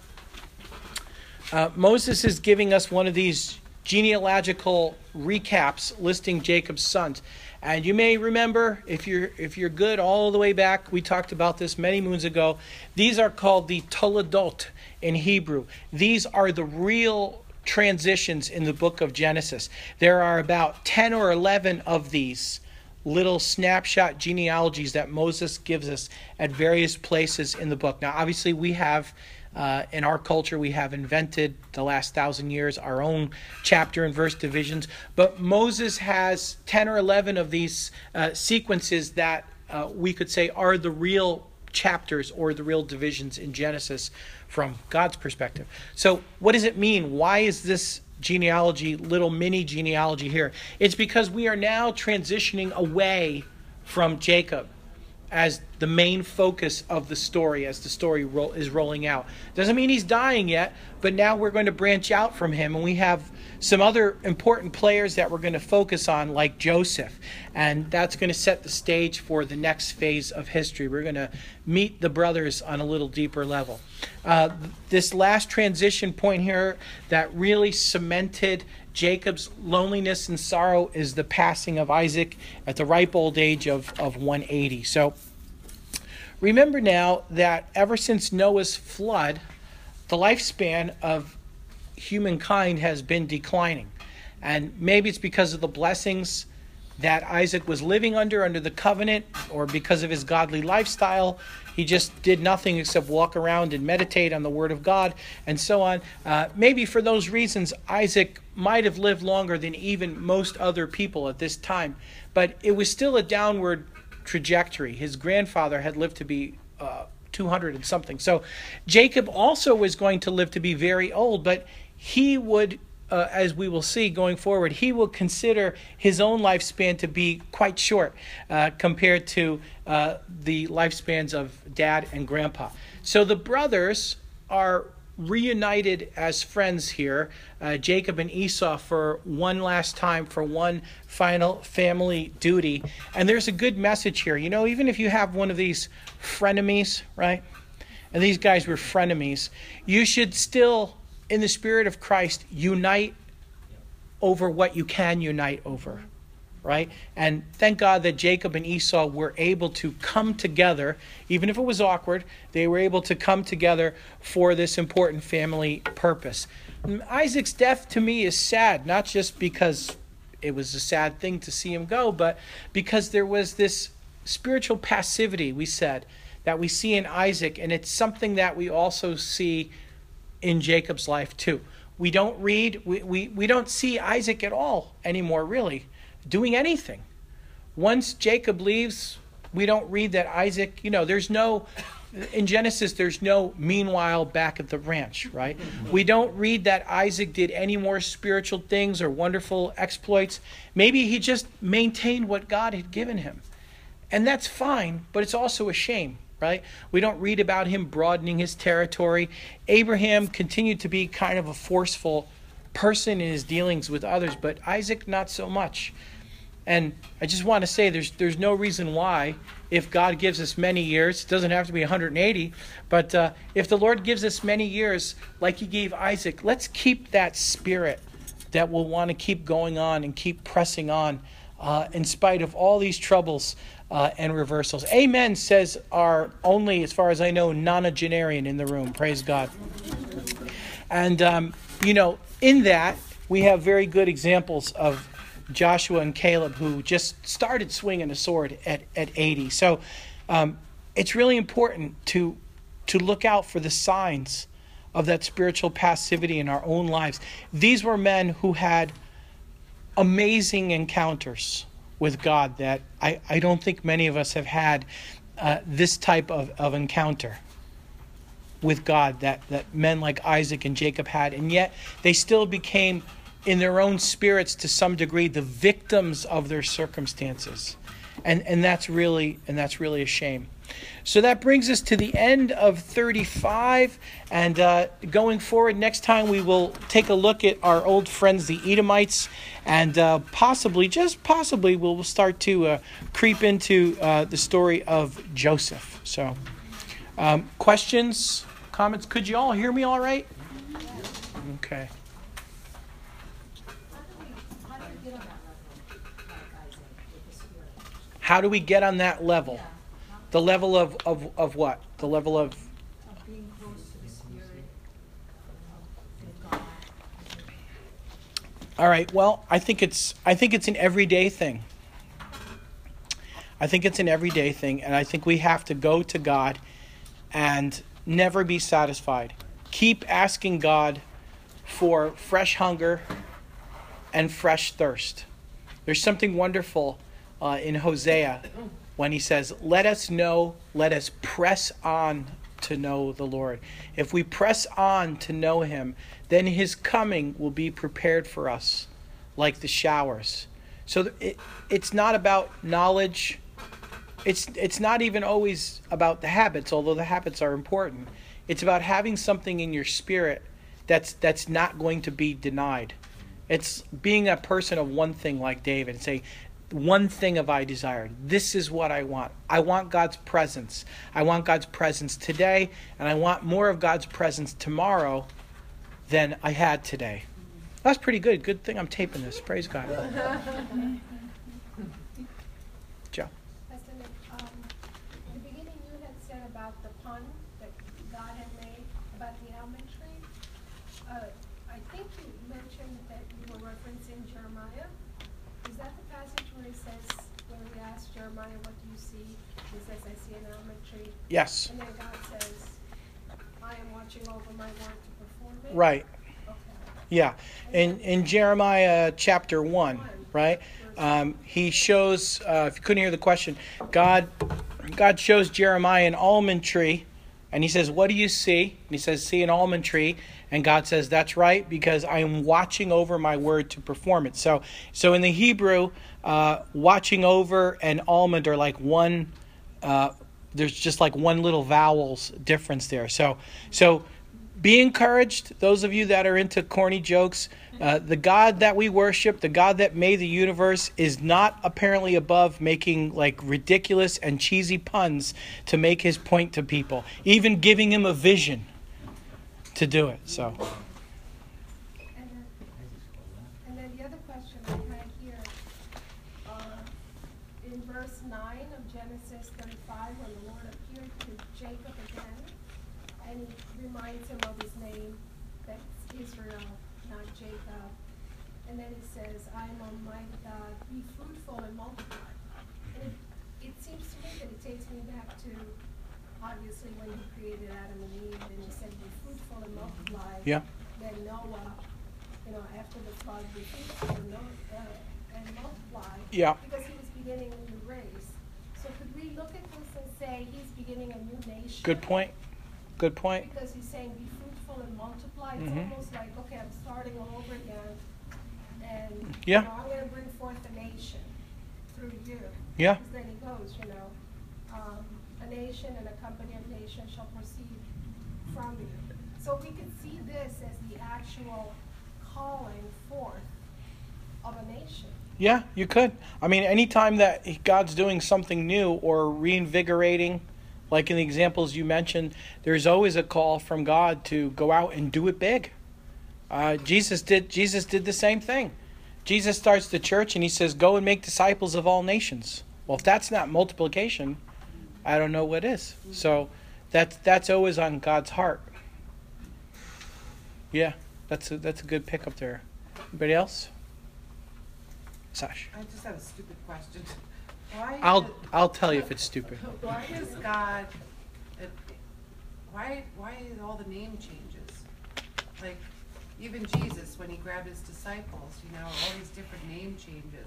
Moses is giving us one of these genealogical recaps listing Jacob's sons. And you may remember, if you're good all the way back, we talked about this many moons ago. These are called the Toledot in Hebrew. These are the real transitions in the book of Genesis. There are about 10 or 11 of these little snapshot genealogies that Moses gives us at various places in the book. Now, obviously, we have in our culture, we have invented the last 1,000 years our own chapter and verse divisions. But Moses has 10 or 11 of these sequences that we could say are the real chapters or the real divisions in Genesis from God's perspective. So what does it mean? Why is this genealogy, little mini genealogy here? It's because we are now transitioning away from Jacob as the main focus of the story, as the story is rolling out. Doesn't mean he's dying yet, but now we're going to branch out from him, and we have some other important players that we're going to focus on, like Joseph, and that's going to set the stage for the next phase of history. We're going to meet the brothers on a little deeper level. This last transition point here that really cemented Jacob's loneliness and sorrow is the passing of Isaac at the ripe old age of 180. So remember now that ever since Noah's flood, the lifespan of humankind has been declining. And maybe it's because of the blessings that Isaac was living under the covenant, or because of his godly lifestyle. He just did nothing except walk around and meditate on the word of God and so on. Maybe for those reasons, Isaac might have lived longer than even most other people at this time. But it was still a downward trajectory. His grandfather had lived to be 200 and something. So Jacob also was going to live to be very old, but he would, as we will see going forward, he will consider his own lifespan to be quite short compared to the lifespans of dad and grandpa. So the brothers are reunited as friends here, Jacob and Esau, for one last time, for one final family duty. And there's a good message here. You know, even if you have one of these frenemies, right? And these guys were frenemies, you should still, in the spirit of Christ, unite over what you can unite over, right? And thank God that Jacob and Esau were able to come together, even if it was awkward. They were able to come together for this important family purpose. Isaac's death to me is sad, not just because it was a sad thing to see him go, but because there was this spiritual passivity, we said, that we see in Isaac, and it's something that we also see in Jacob's life too. We don't read, we don't see Isaac at all anymore, really, doing anything. Once Jacob leaves, we don't read that Isaac, there's no, in Genesis, there's no meanwhile back at the ranch, right? We don't read that Isaac did any more spiritual things or wonderful exploits. Maybe he just maintained what God had given him. And that's fine, but it's also a shame, right? We don't read about him broadening his territory. Abraham continued to be kind of a forceful person in his dealings with others, but Isaac not so much. And I just want to say there's no reason why, if God gives us many years, it doesn't have to be 180, but if the Lord gives us many years like he gave Isaac, let's keep that spirit that will want to keep going on and keep pressing on in spite of all these troubles and reversals. Amen says our only, as far as I know, nonagenarian in the room. Praise God. And, in that, we have very good examples of Joshua and Caleb, who just started swinging a sword at 80. So it's really important to look out for the signs of that spiritual passivity in our own lives. These were men who had amazing encounters with God that I don't think many of us have had this type of encounter with God that men like Isaac and Jacob had. And yet they still became, in their own spirits to some degree, the victims of their circumstances. And that's really a shame. So that brings us to the end of 35. And going forward, next time we will take a look at our old friends, the Edomites, and possibly, just possibly, we'll start to creep into the story of Joseph. So questions, comments? Could you all hear me all right? Okay. How do we get on that level? The level of what? The level of being close to the Spirit of God. All right. Well, I think it's an everyday thing. I think it's an everyday thing, and I think we have to go to God and never be satisfied. Keep asking God for fresh hunger and fresh thirst. There's something wonderful in Hosea when he says, let us press on to know the Lord. If we press on to know him, then his coming will be prepared for us like the showers. So it's not about knowledge. It's not even always about the habits, although the habits are important. It's about having something in your spirit that's not going to be denied. It's being a person of one thing like David and say, one thing have I desired. This is what I want. I want God's presence. I want God's presence today, and I want more of God's presence tomorrow than I had today. That's pretty good. Good thing I'm taping this. Praise God. Joe. Pastor Nick, in the beginning you had said about the pun that God had made about the almond tree. I think you mentioned that you were referencing Jeremiah. Is that the passage where he says, when we ask Jeremiah, what do you see? He says, I see an almond tree. Yes. And then God says, I am watching over my word to perform it. Right. Okay. Yeah. In Jeremiah chapter 1, right? He shows, if you couldn't hear the question, God shows Jeremiah an almond tree And he says, what do you see? And he says, see an almond tree. And God says, that's right, because I am watching over my word to perform it. So in the Hebrew, watching over and almond are like one, there's just like one little vowels difference there. So be encouraged, those of you that are into corny jokes. The God that we worship, the God that made the universe, is not apparently above making like ridiculous and cheesy puns to make his point to people, even giving him a vision to do it. So. And then the other question I had here, in verse 9 of Genesis 35, when the Lord appeared to Jacob again, and he reminds him of his name, that's Israel, not Jacob. And then he says, I am Almighty God, be fruitful and multiply. And it seems to me that it takes me back to, obviously, when he created Adam and Eve, and he said, be fruitful and multiply. Yeah. Then Noah, after the flood, be fruitful and multiply. Yeah. Because he was beginning a new race. So could we look at this and say he's beginning a new nation? Good point. Good point. Because he's saying be fruitful and multiply. It's almost like, okay, I'm starting all over again. And Yeah. I'm going to bring forth a nation through you. Yeah. Because then he goes, a nation and a company of nations shall proceed from you. So we could see this as the actual calling forth of a nation. Yeah, you could. I mean, anytime that God's doing something new or reinvigorating, like in the examples you mentioned, there's always a call from God to go out and do it big. Jesus did the same thing. Jesus starts the church and he says, go and make disciples of all nations. Well, if that's not multiplication, I don't know what is. So that's always on God's heart. Yeah, that's a good pick up there. Anybody else? Sash. I just have a stupid question. I'll tell you if it's stupid. Why does God? Why all the name changes? Like even Jesus, when he grabbed his disciples, all these different name changes.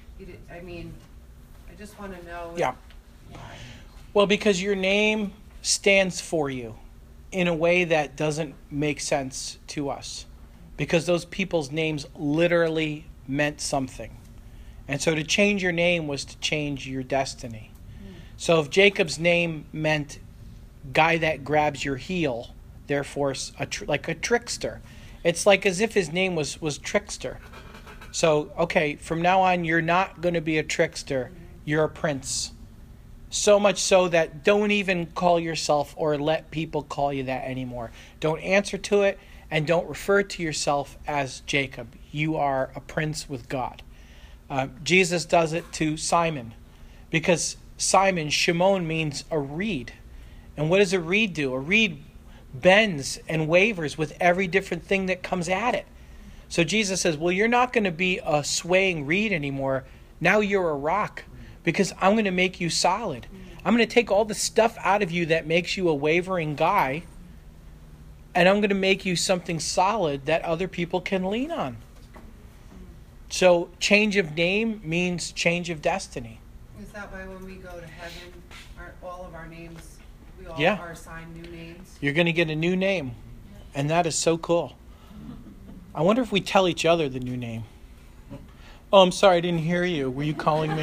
I just want to know. Yeah. Why. Well, because your name stands for you in a way that doesn't make sense to us. Because those people's names literally meant something. And so to change your name was to change your destiny. So if Jacob's name meant guy that grabs your heel, therefore like a trickster. It's like as if his name was trickster. So, okay, from now on, you're not going to be a trickster. You're a prince. So much so that don't even call yourself or let people call you that anymore. Don't answer to it and don't refer to yourself as Jacob. You are a prince with God. Jesus does it to Simon because Simon, Shimon, means a reed. And what does a reed do? A reed bends and wavers with every different thing that comes at it. So Jesus says, well, you're not going to be a swaying reed anymore. Now you're a rock because I'm going to make you solid. I'm going to take all the stuff out of you that makes you a wavering guy, and I'm going to make you something solid that other people can lean on. So change of name means change of destiny. Is that why when we go to heaven, all of our names, we all Yeah. are assigned new names? You're going to get a new name, and that is so cool. I wonder if we tell each other the new name. Oh, I'm sorry, I didn't hear you. Were you calling me?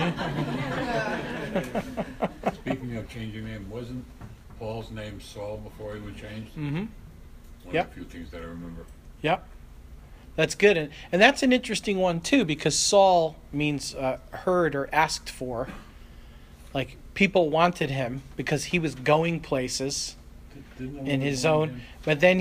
Speaking of changing name, wasn't Paul's name Saul before he was changed? Mm-hmm. One Yep. of the few things that I remember. Yep. That's good. And that's an interesting one, too, because Saul means heard or asked for. Like, people wanted him because he was going places in his own. But then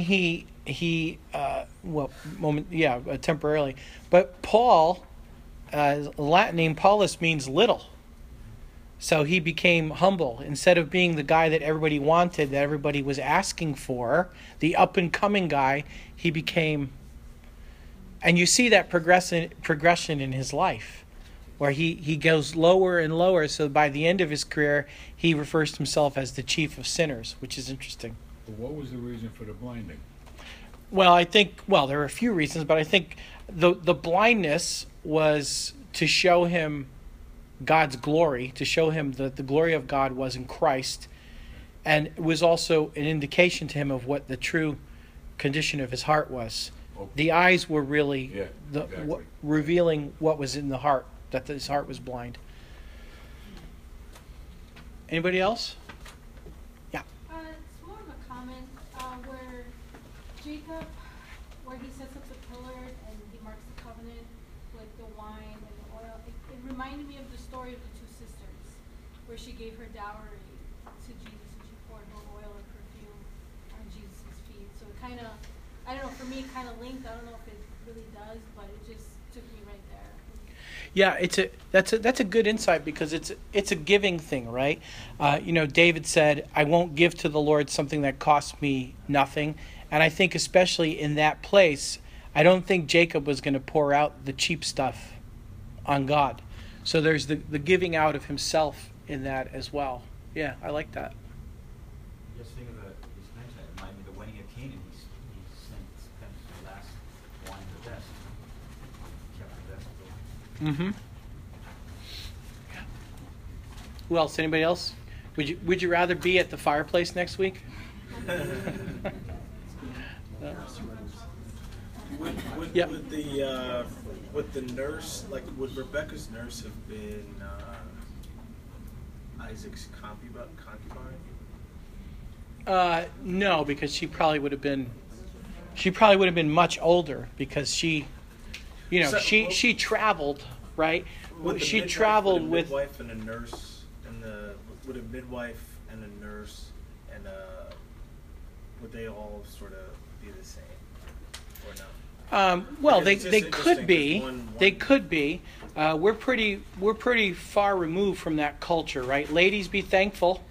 temporarily. But Paul, Latin name Paulus means little. So he became humble. Instead of being the guy that everybody wanted, that everybody was asking for, the up-and-coming guy, he became... And you see that progression in his life, where he goes lower and lower. So by the end of his career, he refers to himself as the chief of sinners, which is interesting. But what was the reason for the blinding? Well, there are a few reasons, but I think the blindness was to show him God's glory, to show him that the glory of God was in Christ. And it was also an indication to him of what the true condition of his heart was. The eyes were really Yeah, exactly. revealing what was in the heart, that his heart was blind. Anybody else? Yeah. It's more of a comment where Jacob, where he sets up the pillars and he marks the covenant with the wine and the oil. It reminded me of the story of the two sisters, where she gave her dowry to Jesus and she poured her oil and perfume on Jesus' feet. So it kind of, I don't know, for me it kind of linked. I don't know if it really does, but it just took me right there. Yeah, that's a good insight, because it's a giving thing, right? David said, "I won't give to the Lord something that costs me nothing," and I think especially in that place, I don't think Jacob was going to pour out the cheap stuff on God. So there's the giving out of himself in that as well. Yeah, I like that. Just think of this next one. It reminded me of the wedding of Canaan. He spent the last wine the best. Kept the best of the wine. Mm-hmm. Who else? Anybody else? Would you rather be at the fireplace next week? Yeah. Would the nurse, like, would Rebecca's nurse have been Isaac's concubine? No, because she probably would have been much older, because she traveled, right? She traveled with midwife and a nurse, and would a midwife and a nurse and would they all sort of be the same or no? Well, Because they it's just could be. interesting 'cause They could be. We're pretty far removed from that culture, right? Ladies, be thankful.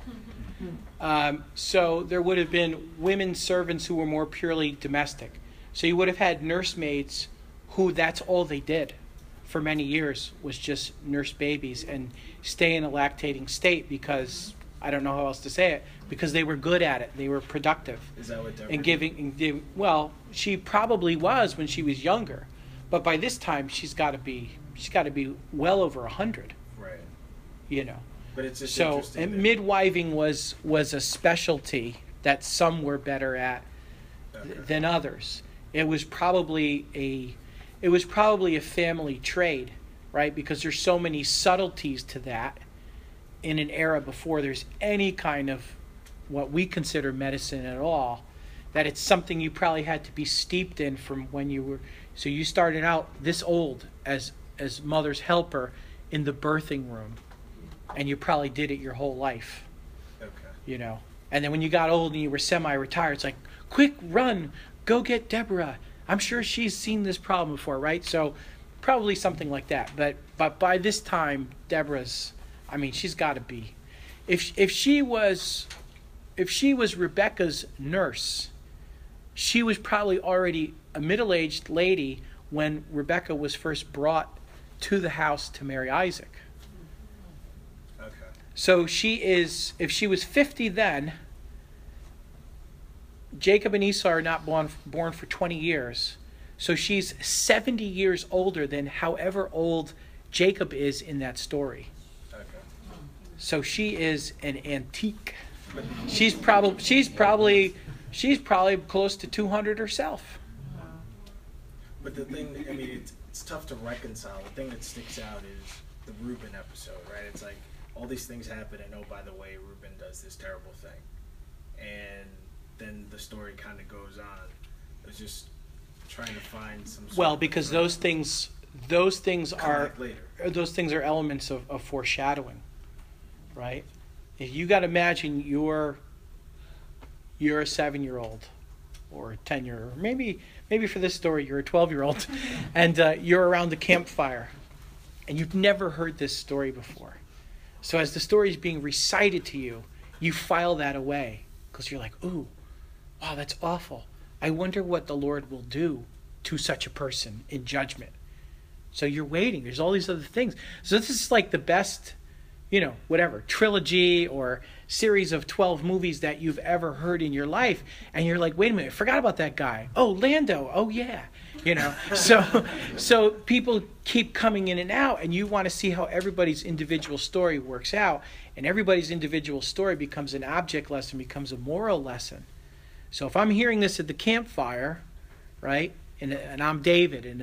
So there would have been women servants who were more purely domestic. So you would have had nursemaids who that's all they did for many years, was just nurse babies and stay in a lactating state, because I don't know how else to say it, because they were good at it. They were productive. Is that what Deborah And well, she probably was when she was younger, but by this time she's got to be well over 100. Right. But it's just So, interesting. and that- midwiving was a specialty that some were better at than others. It was probably a family trade, right? Because there's so many subtleties to that in an era before there's any kind of what we consider medicine at all, that it's something you probably had to be steeped in from when you were. So you started out this old as mother's helper in the birthing room, and you probably did it your whole life. Okay. And then when you got old and you were semi-retired, it's like, quick, run, go get Deborah. I'm sure she's seen this problem before, right? So probably something like that. But by this time, Deborah's, she's got to be. If she was Rebecca's nurse, she was probably already a middle-aged lady when Rebecca was first brought to the house to marry Isaac. Okay. So if she was 50 then, Jacob and Esau are not born for 20 years. So she's 70 years older than however old Jacob is in that story. Okay. So she is an antique. She's probably close to 200 herself. But the thing, it's tough to reconcile. The thing that sticks out is the Reuben episode, right? It's like all these things happen, and oh, by the way, Reuben does this terrible thing, and then the story kind of goes on. It's just trying to find some. Because those things are elements of foreshadowing, right? If you got to imagine you're a 7-year-old or a 10-year-old, maybe for this story you're a 12-year-old, and you're around the campfire, and you've never heard this story before. So as the story is being recited to you, you file that away because you're like, ooh, wow, that's awful. I wonder what the Lord will do to such a person in judgment. So you're waiting. There's all these other things. So this is like the best, trilogy or series of 12 movies that you've ever heard in your life. And you're like, wait a minute, I forgot about that guy. Oh, Lando. Oh, yeah. you know. So people keep coming in and out, and you want to see how everybody's individual story works out, and everybody's individual story becomes an object lesson, becomes a moral lesson. So if I'm hearing this at the campfire, right, and I'm David in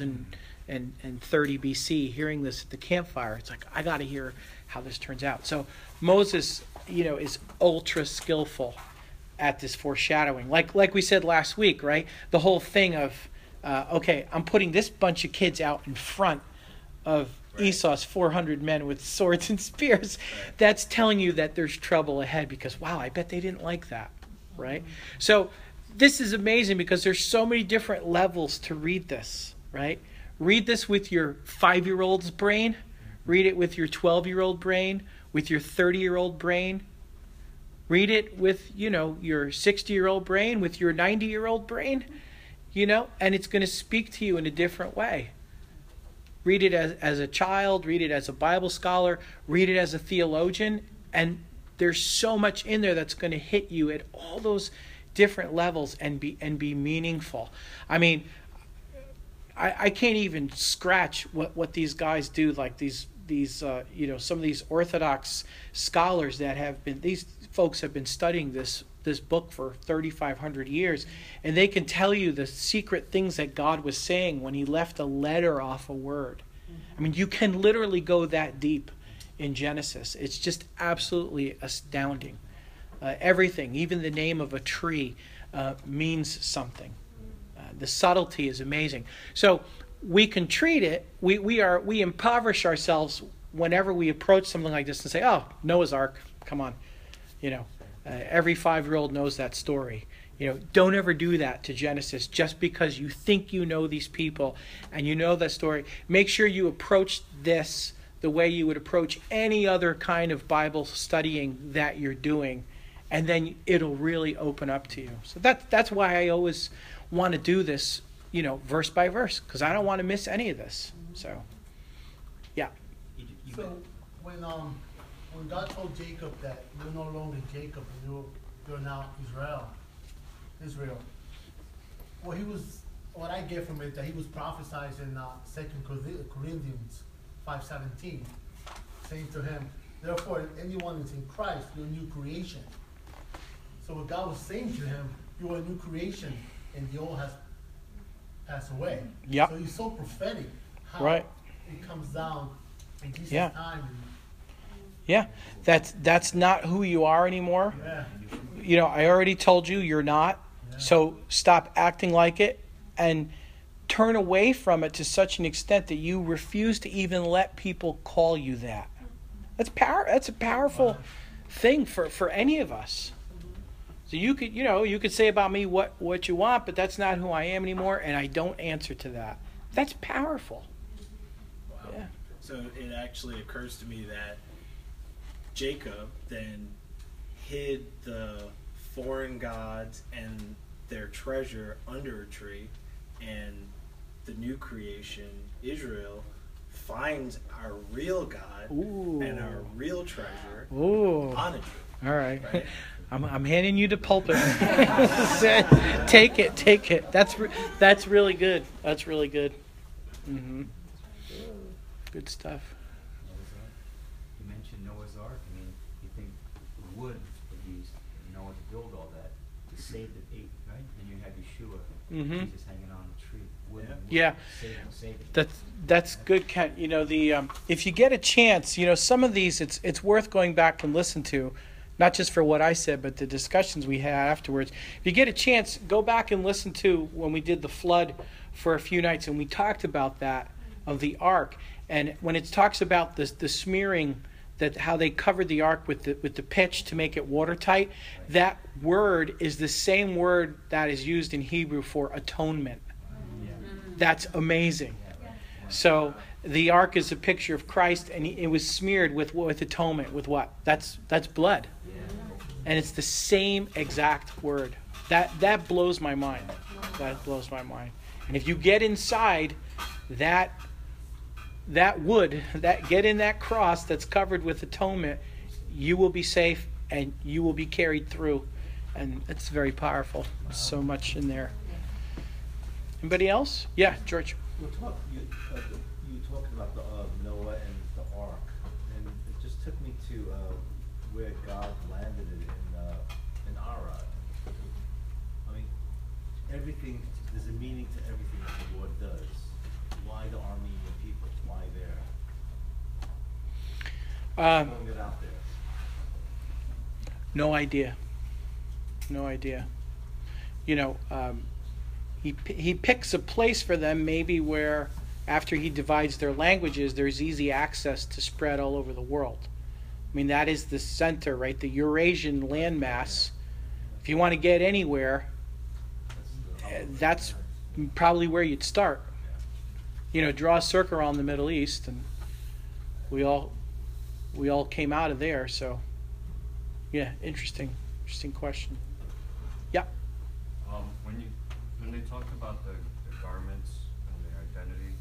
1030 BC, hearing this at the campfire, it's like, I got to hear how this turns out. So Moses, is ultra skillful at this foreshadowing. Like we said last week, right? The whole thing of, okay, I'm putting this bunch of kids out in front of Esau's 400 men with swords and spears. Right. That's telling you that there's trouble ahead because, wow, I bet they didn't like that, right? So this is amazing because there's so many different levels to read this, right? Read this with your 5-year-old's brain. Read it with your 12-year-old brain, with your 30-year-old brain. Read it with, your 60-year-old brain, with your 90-year-old brain, and it's going to speak to you in a different way. Read it as a child, read it as a Bible scholar, read it as a theologian, and there's so much in there that's going to hit you at all those different levels and be meaningful. I mean, I can't even scratch what these guys do, like these some of these Orthodox scholars that these folks have been studying this book for 3,500 years, and they can tell you the secret things that God was saying when he left a letter off a word. I mean, you can literally go that deep in Genesis. It's just absolutely astounding. Everything, even the name of a tree, means something. The subtlety is amazing. So we can treat it, we impoverish ourselves whenever we approach something like this and say, oh, Noah's Ark, come on. Every 5-year-old knows that story. Don't ever do that to Genesis just because you think you know these people and you know that story. Make sure you approach this the way you would approach any other kind of Bible studying that you're doing, and then it'll really open up to you. So that's why I always want to do this, verse by verse, because I don't want to miss any of this. So, yeah. So when God told Jacob that you're no longer Jacob and you're now Israel, what I get from it that he was prophesying in 2 Corinthians 5:17, saying to him, therefore, if anyone is in Christ, you're a new creation. So what God was saying to him, you're a new creation, and the old has passed away. Yep. So he's so prophetic how right. it comes down in Jesus' time. Yeah, that's not who you are anymore. Yeah. I already told you you're not. Yeah. So stop acting like it and turn away from it to such an extent that you refuse to even let people call you that. That's a powerful thing for any of us. So you could say about me what you want, but that's not who I am anymore, and I don't answer to that. That's powerful. Wow. Yeah. So it actually occurs to me that Jacob then hid the foreign gods and their treasure under a tree, and the new creation, Israel, finds our real God and our real treasure on a tree. All right. I'm handing you the pulpit. Take it. That's really good. That's really good. Mm-hmm. Good stuff. You mentioned Noah's Ark. I mean, you think the wood that used Noah to build all that to save the eight, right? And you have Yeshua, Jesus hanging on the tree. Wood, yeah. Saving. That's good, Kent. If you get a chance, some of these it's worth going back and listen to. Not just for what I said, but the discussions we had afterwards. If you get a chance, go back and listen to when we did the flood for a few nights, and we talked about that, of the ark. And when it talks about the smearing, that how they covered the ark with the pitch to make it watertight, that word is the same word that is used in Hebrew for atonement. That's amazing. So the ark is a picture of Christ, and it was smeared with atonement. With what? That's blood. And it's the same exact word. That blows my mind. That blows my mind. And if you get inside that wood, get in that cross that's covered with atonement, you will be safe and you will be carried through. And it's very powerful. So much in there. Anybody else? Yeah, George. You talked about the Noah and the ark, and it just took me to where God landed it in Arad. I mean, everything, there's a meaning to everything that the Lord does. Why the Armenian people? Why there? Throwing it out there. No idea. No idea. You know, he picks a place for them maybe where after he divides their languages, there's easy access to spread all over the world. I mean, that is the center, right? The Eurasian landmass. If you want to get anywhere, that's probably where you'd start. You know, draw a circle around the Middle East, and we all came out of there. So, yeah, interesting question. Yeah. When they talked about the garments and the identity,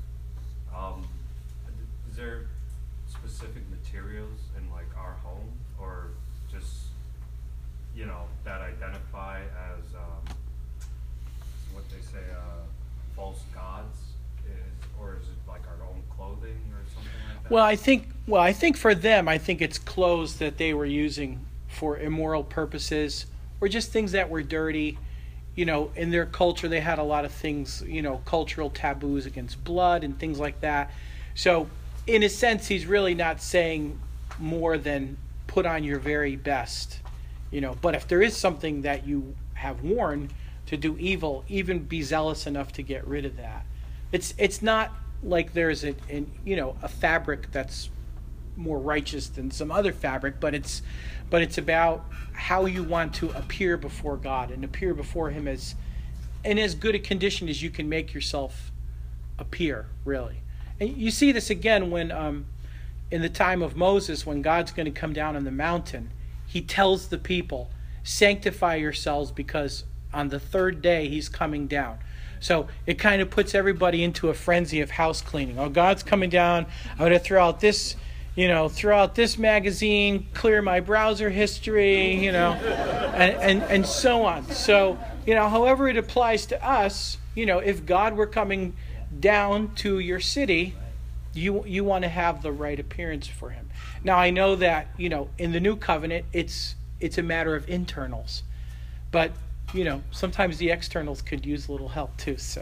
is there specific materials in like our home, or just that identify as what they say false gods, or is it like our own clothing or something like that? Well, I think for them, I think it's clothes that they were using for immoral purposes, or just things that were dirty. You know, in their culture, they had a lot of things, cultural taboos against blood and things like that. So, in a sense, he's really not saying more than put on your very best. But if there is something that you have worn to do evil, even be zealous enough to get rid of that. It's not like there's a fabric that's more righteous than some other fabric, but it's about how you want to appear before God and appear before Him in as good a condition as you can make yourself appear, really. And you see this again when in the time of Moses, when God's going to come down on the mountain, He tells the people, sanctify yourselves because on the third day He's coming down. So it kind of puts everybody into a frenzy of house cleaning. Oh, God's coming down. I'm going to throw out this magazine, clear my browser history, and so on. So, however it applies to us, if God were coming down to your city, you want to have the right appearance for Him. Now, I know that, in the new covenant, it's a matter of internals. But, sometimes the externals could use a little help too, so.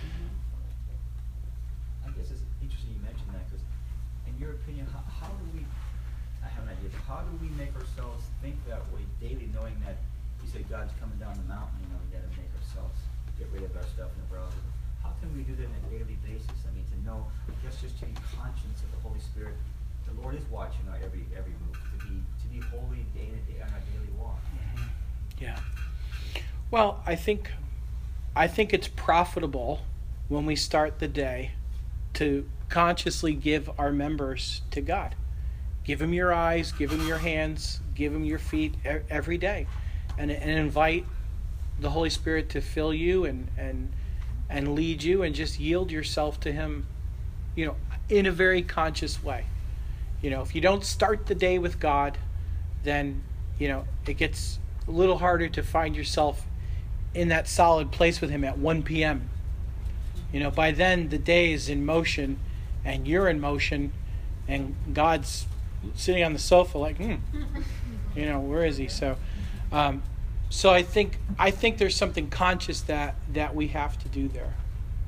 I guess it's interesting you mentioned that, because in your opinion, how do we, I have an idea, how do we make ourselves think that way daily, knowing that you say God's coming down the mountain, we got to make ourselves get rid of our stuff in the browser. How can we do that on a daily basis? I mean, to know, I guess just to be conscious of the Holy Spirit. The Lord is watching our every move, to be holy day in and day on our daily walk. Yeah. Well, I think it's profitable when we start the day to consciously give our members to God. Give Him your eyes, give Him your hands, give Him your feet every day, and invite the Holy Spirit to fill you and lead you, and just yield yourself to Him, in a very conscious way. If you don't start the day with God, then, it gets a little harder to find yourself in that solid place with Him at 1 p.m. By then the day is in motion and you're in motion, and God's sitting on the sofa like, where is He? So I think there's something conscious that we have to do there,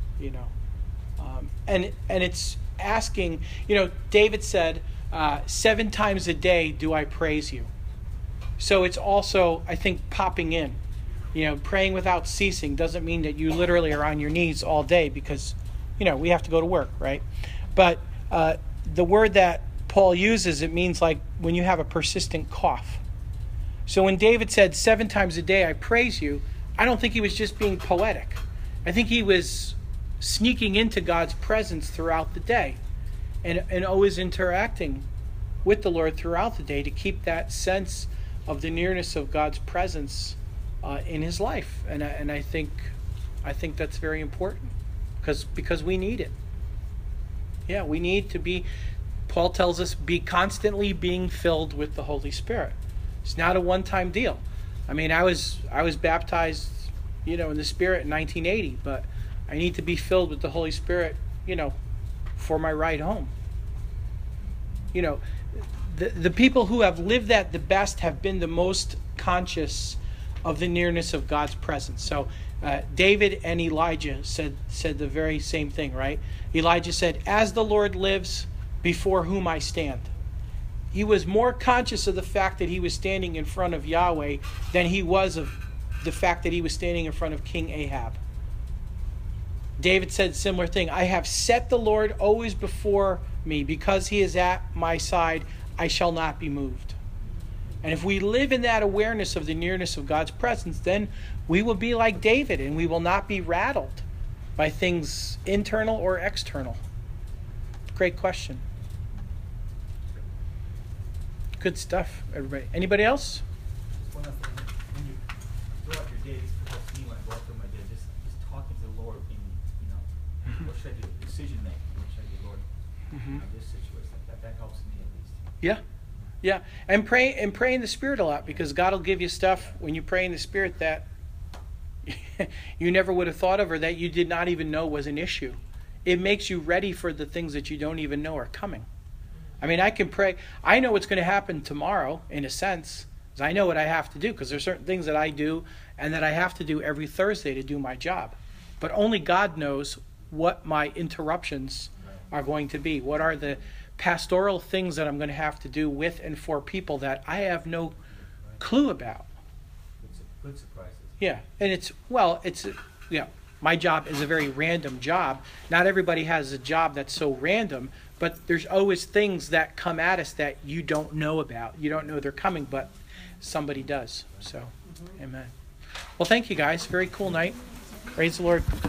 and it's asking, David said, 7 times a day do I praise you. So it's also, I think, popping in. Praying without ceasing doesn't mean that you literally are on your knees all day, because, we have to go to work, right? But the word that Paul uses, it means like when you have a persistent cough. So when David said 7 times a day I praise you, I don't think he was just being poetic. I think he was sneaking into God's presence throughout the day and always interacting with the Lord throughout the day to keep that sense of the nearness of God's presence in his life. And I think that's very important because we need it. Yeah, we need to be, Paul tells us, be constantly being filled with the Holy Spirit. It's not a one-time deal. I mean, I was baptized, in the Spirit in 1980, but I need to be filled with the Holy Spirit, for my ride home. The people who have lived that the best have been the most conscious of the nearness of God's presence. So David and Elijah said the very same thing, right? Elijah said, "As the Lord lives, before whom I stand." He was more conscious of the fact that he was standing in front of Yahweh than he was of the fact that he was standing in front of King Ahab. David said a similar thing. "I have set the Lord always before me. Because he is at my side, I shall not be moved." And if we live in that awareness of the nearness of God's presence, then we will be like David, and we will not be rattled by things internal or external. Great question. Good stuff, everybody. Anybody else? Just one other thing. When you go out your day, this helps me when I go out through my day, just talking to the Lord in, what should I do? Decision making. What should I do, Lord? In this situation, that helps me at least. Yeah. Yeah. And pray in the Spirit a lot, because God will give you stuff when you pray in the Spirit that you never would have thought of, or that you did not even know was an issue. It makes you ready for the things that you don't even know are coming. I mean, I can pray. I know what's going to happen tomorrow, in a sense, because I know what I have to do, because there's certain things that I do and that I have to do every Thursday to do my job. But only God knows what my interruptions are going to be. What are the pastoral things that I'm going to have to do with and for people that I have no clue about. Good surprises. Yeah, and my job is a very random job. Not everybody has a job that's so random, but there's always things that come at us that you don't know about. You don't know they're coming, but somebody does. So, amen. Well, thank you guys. Very cool night. Praise the Lord.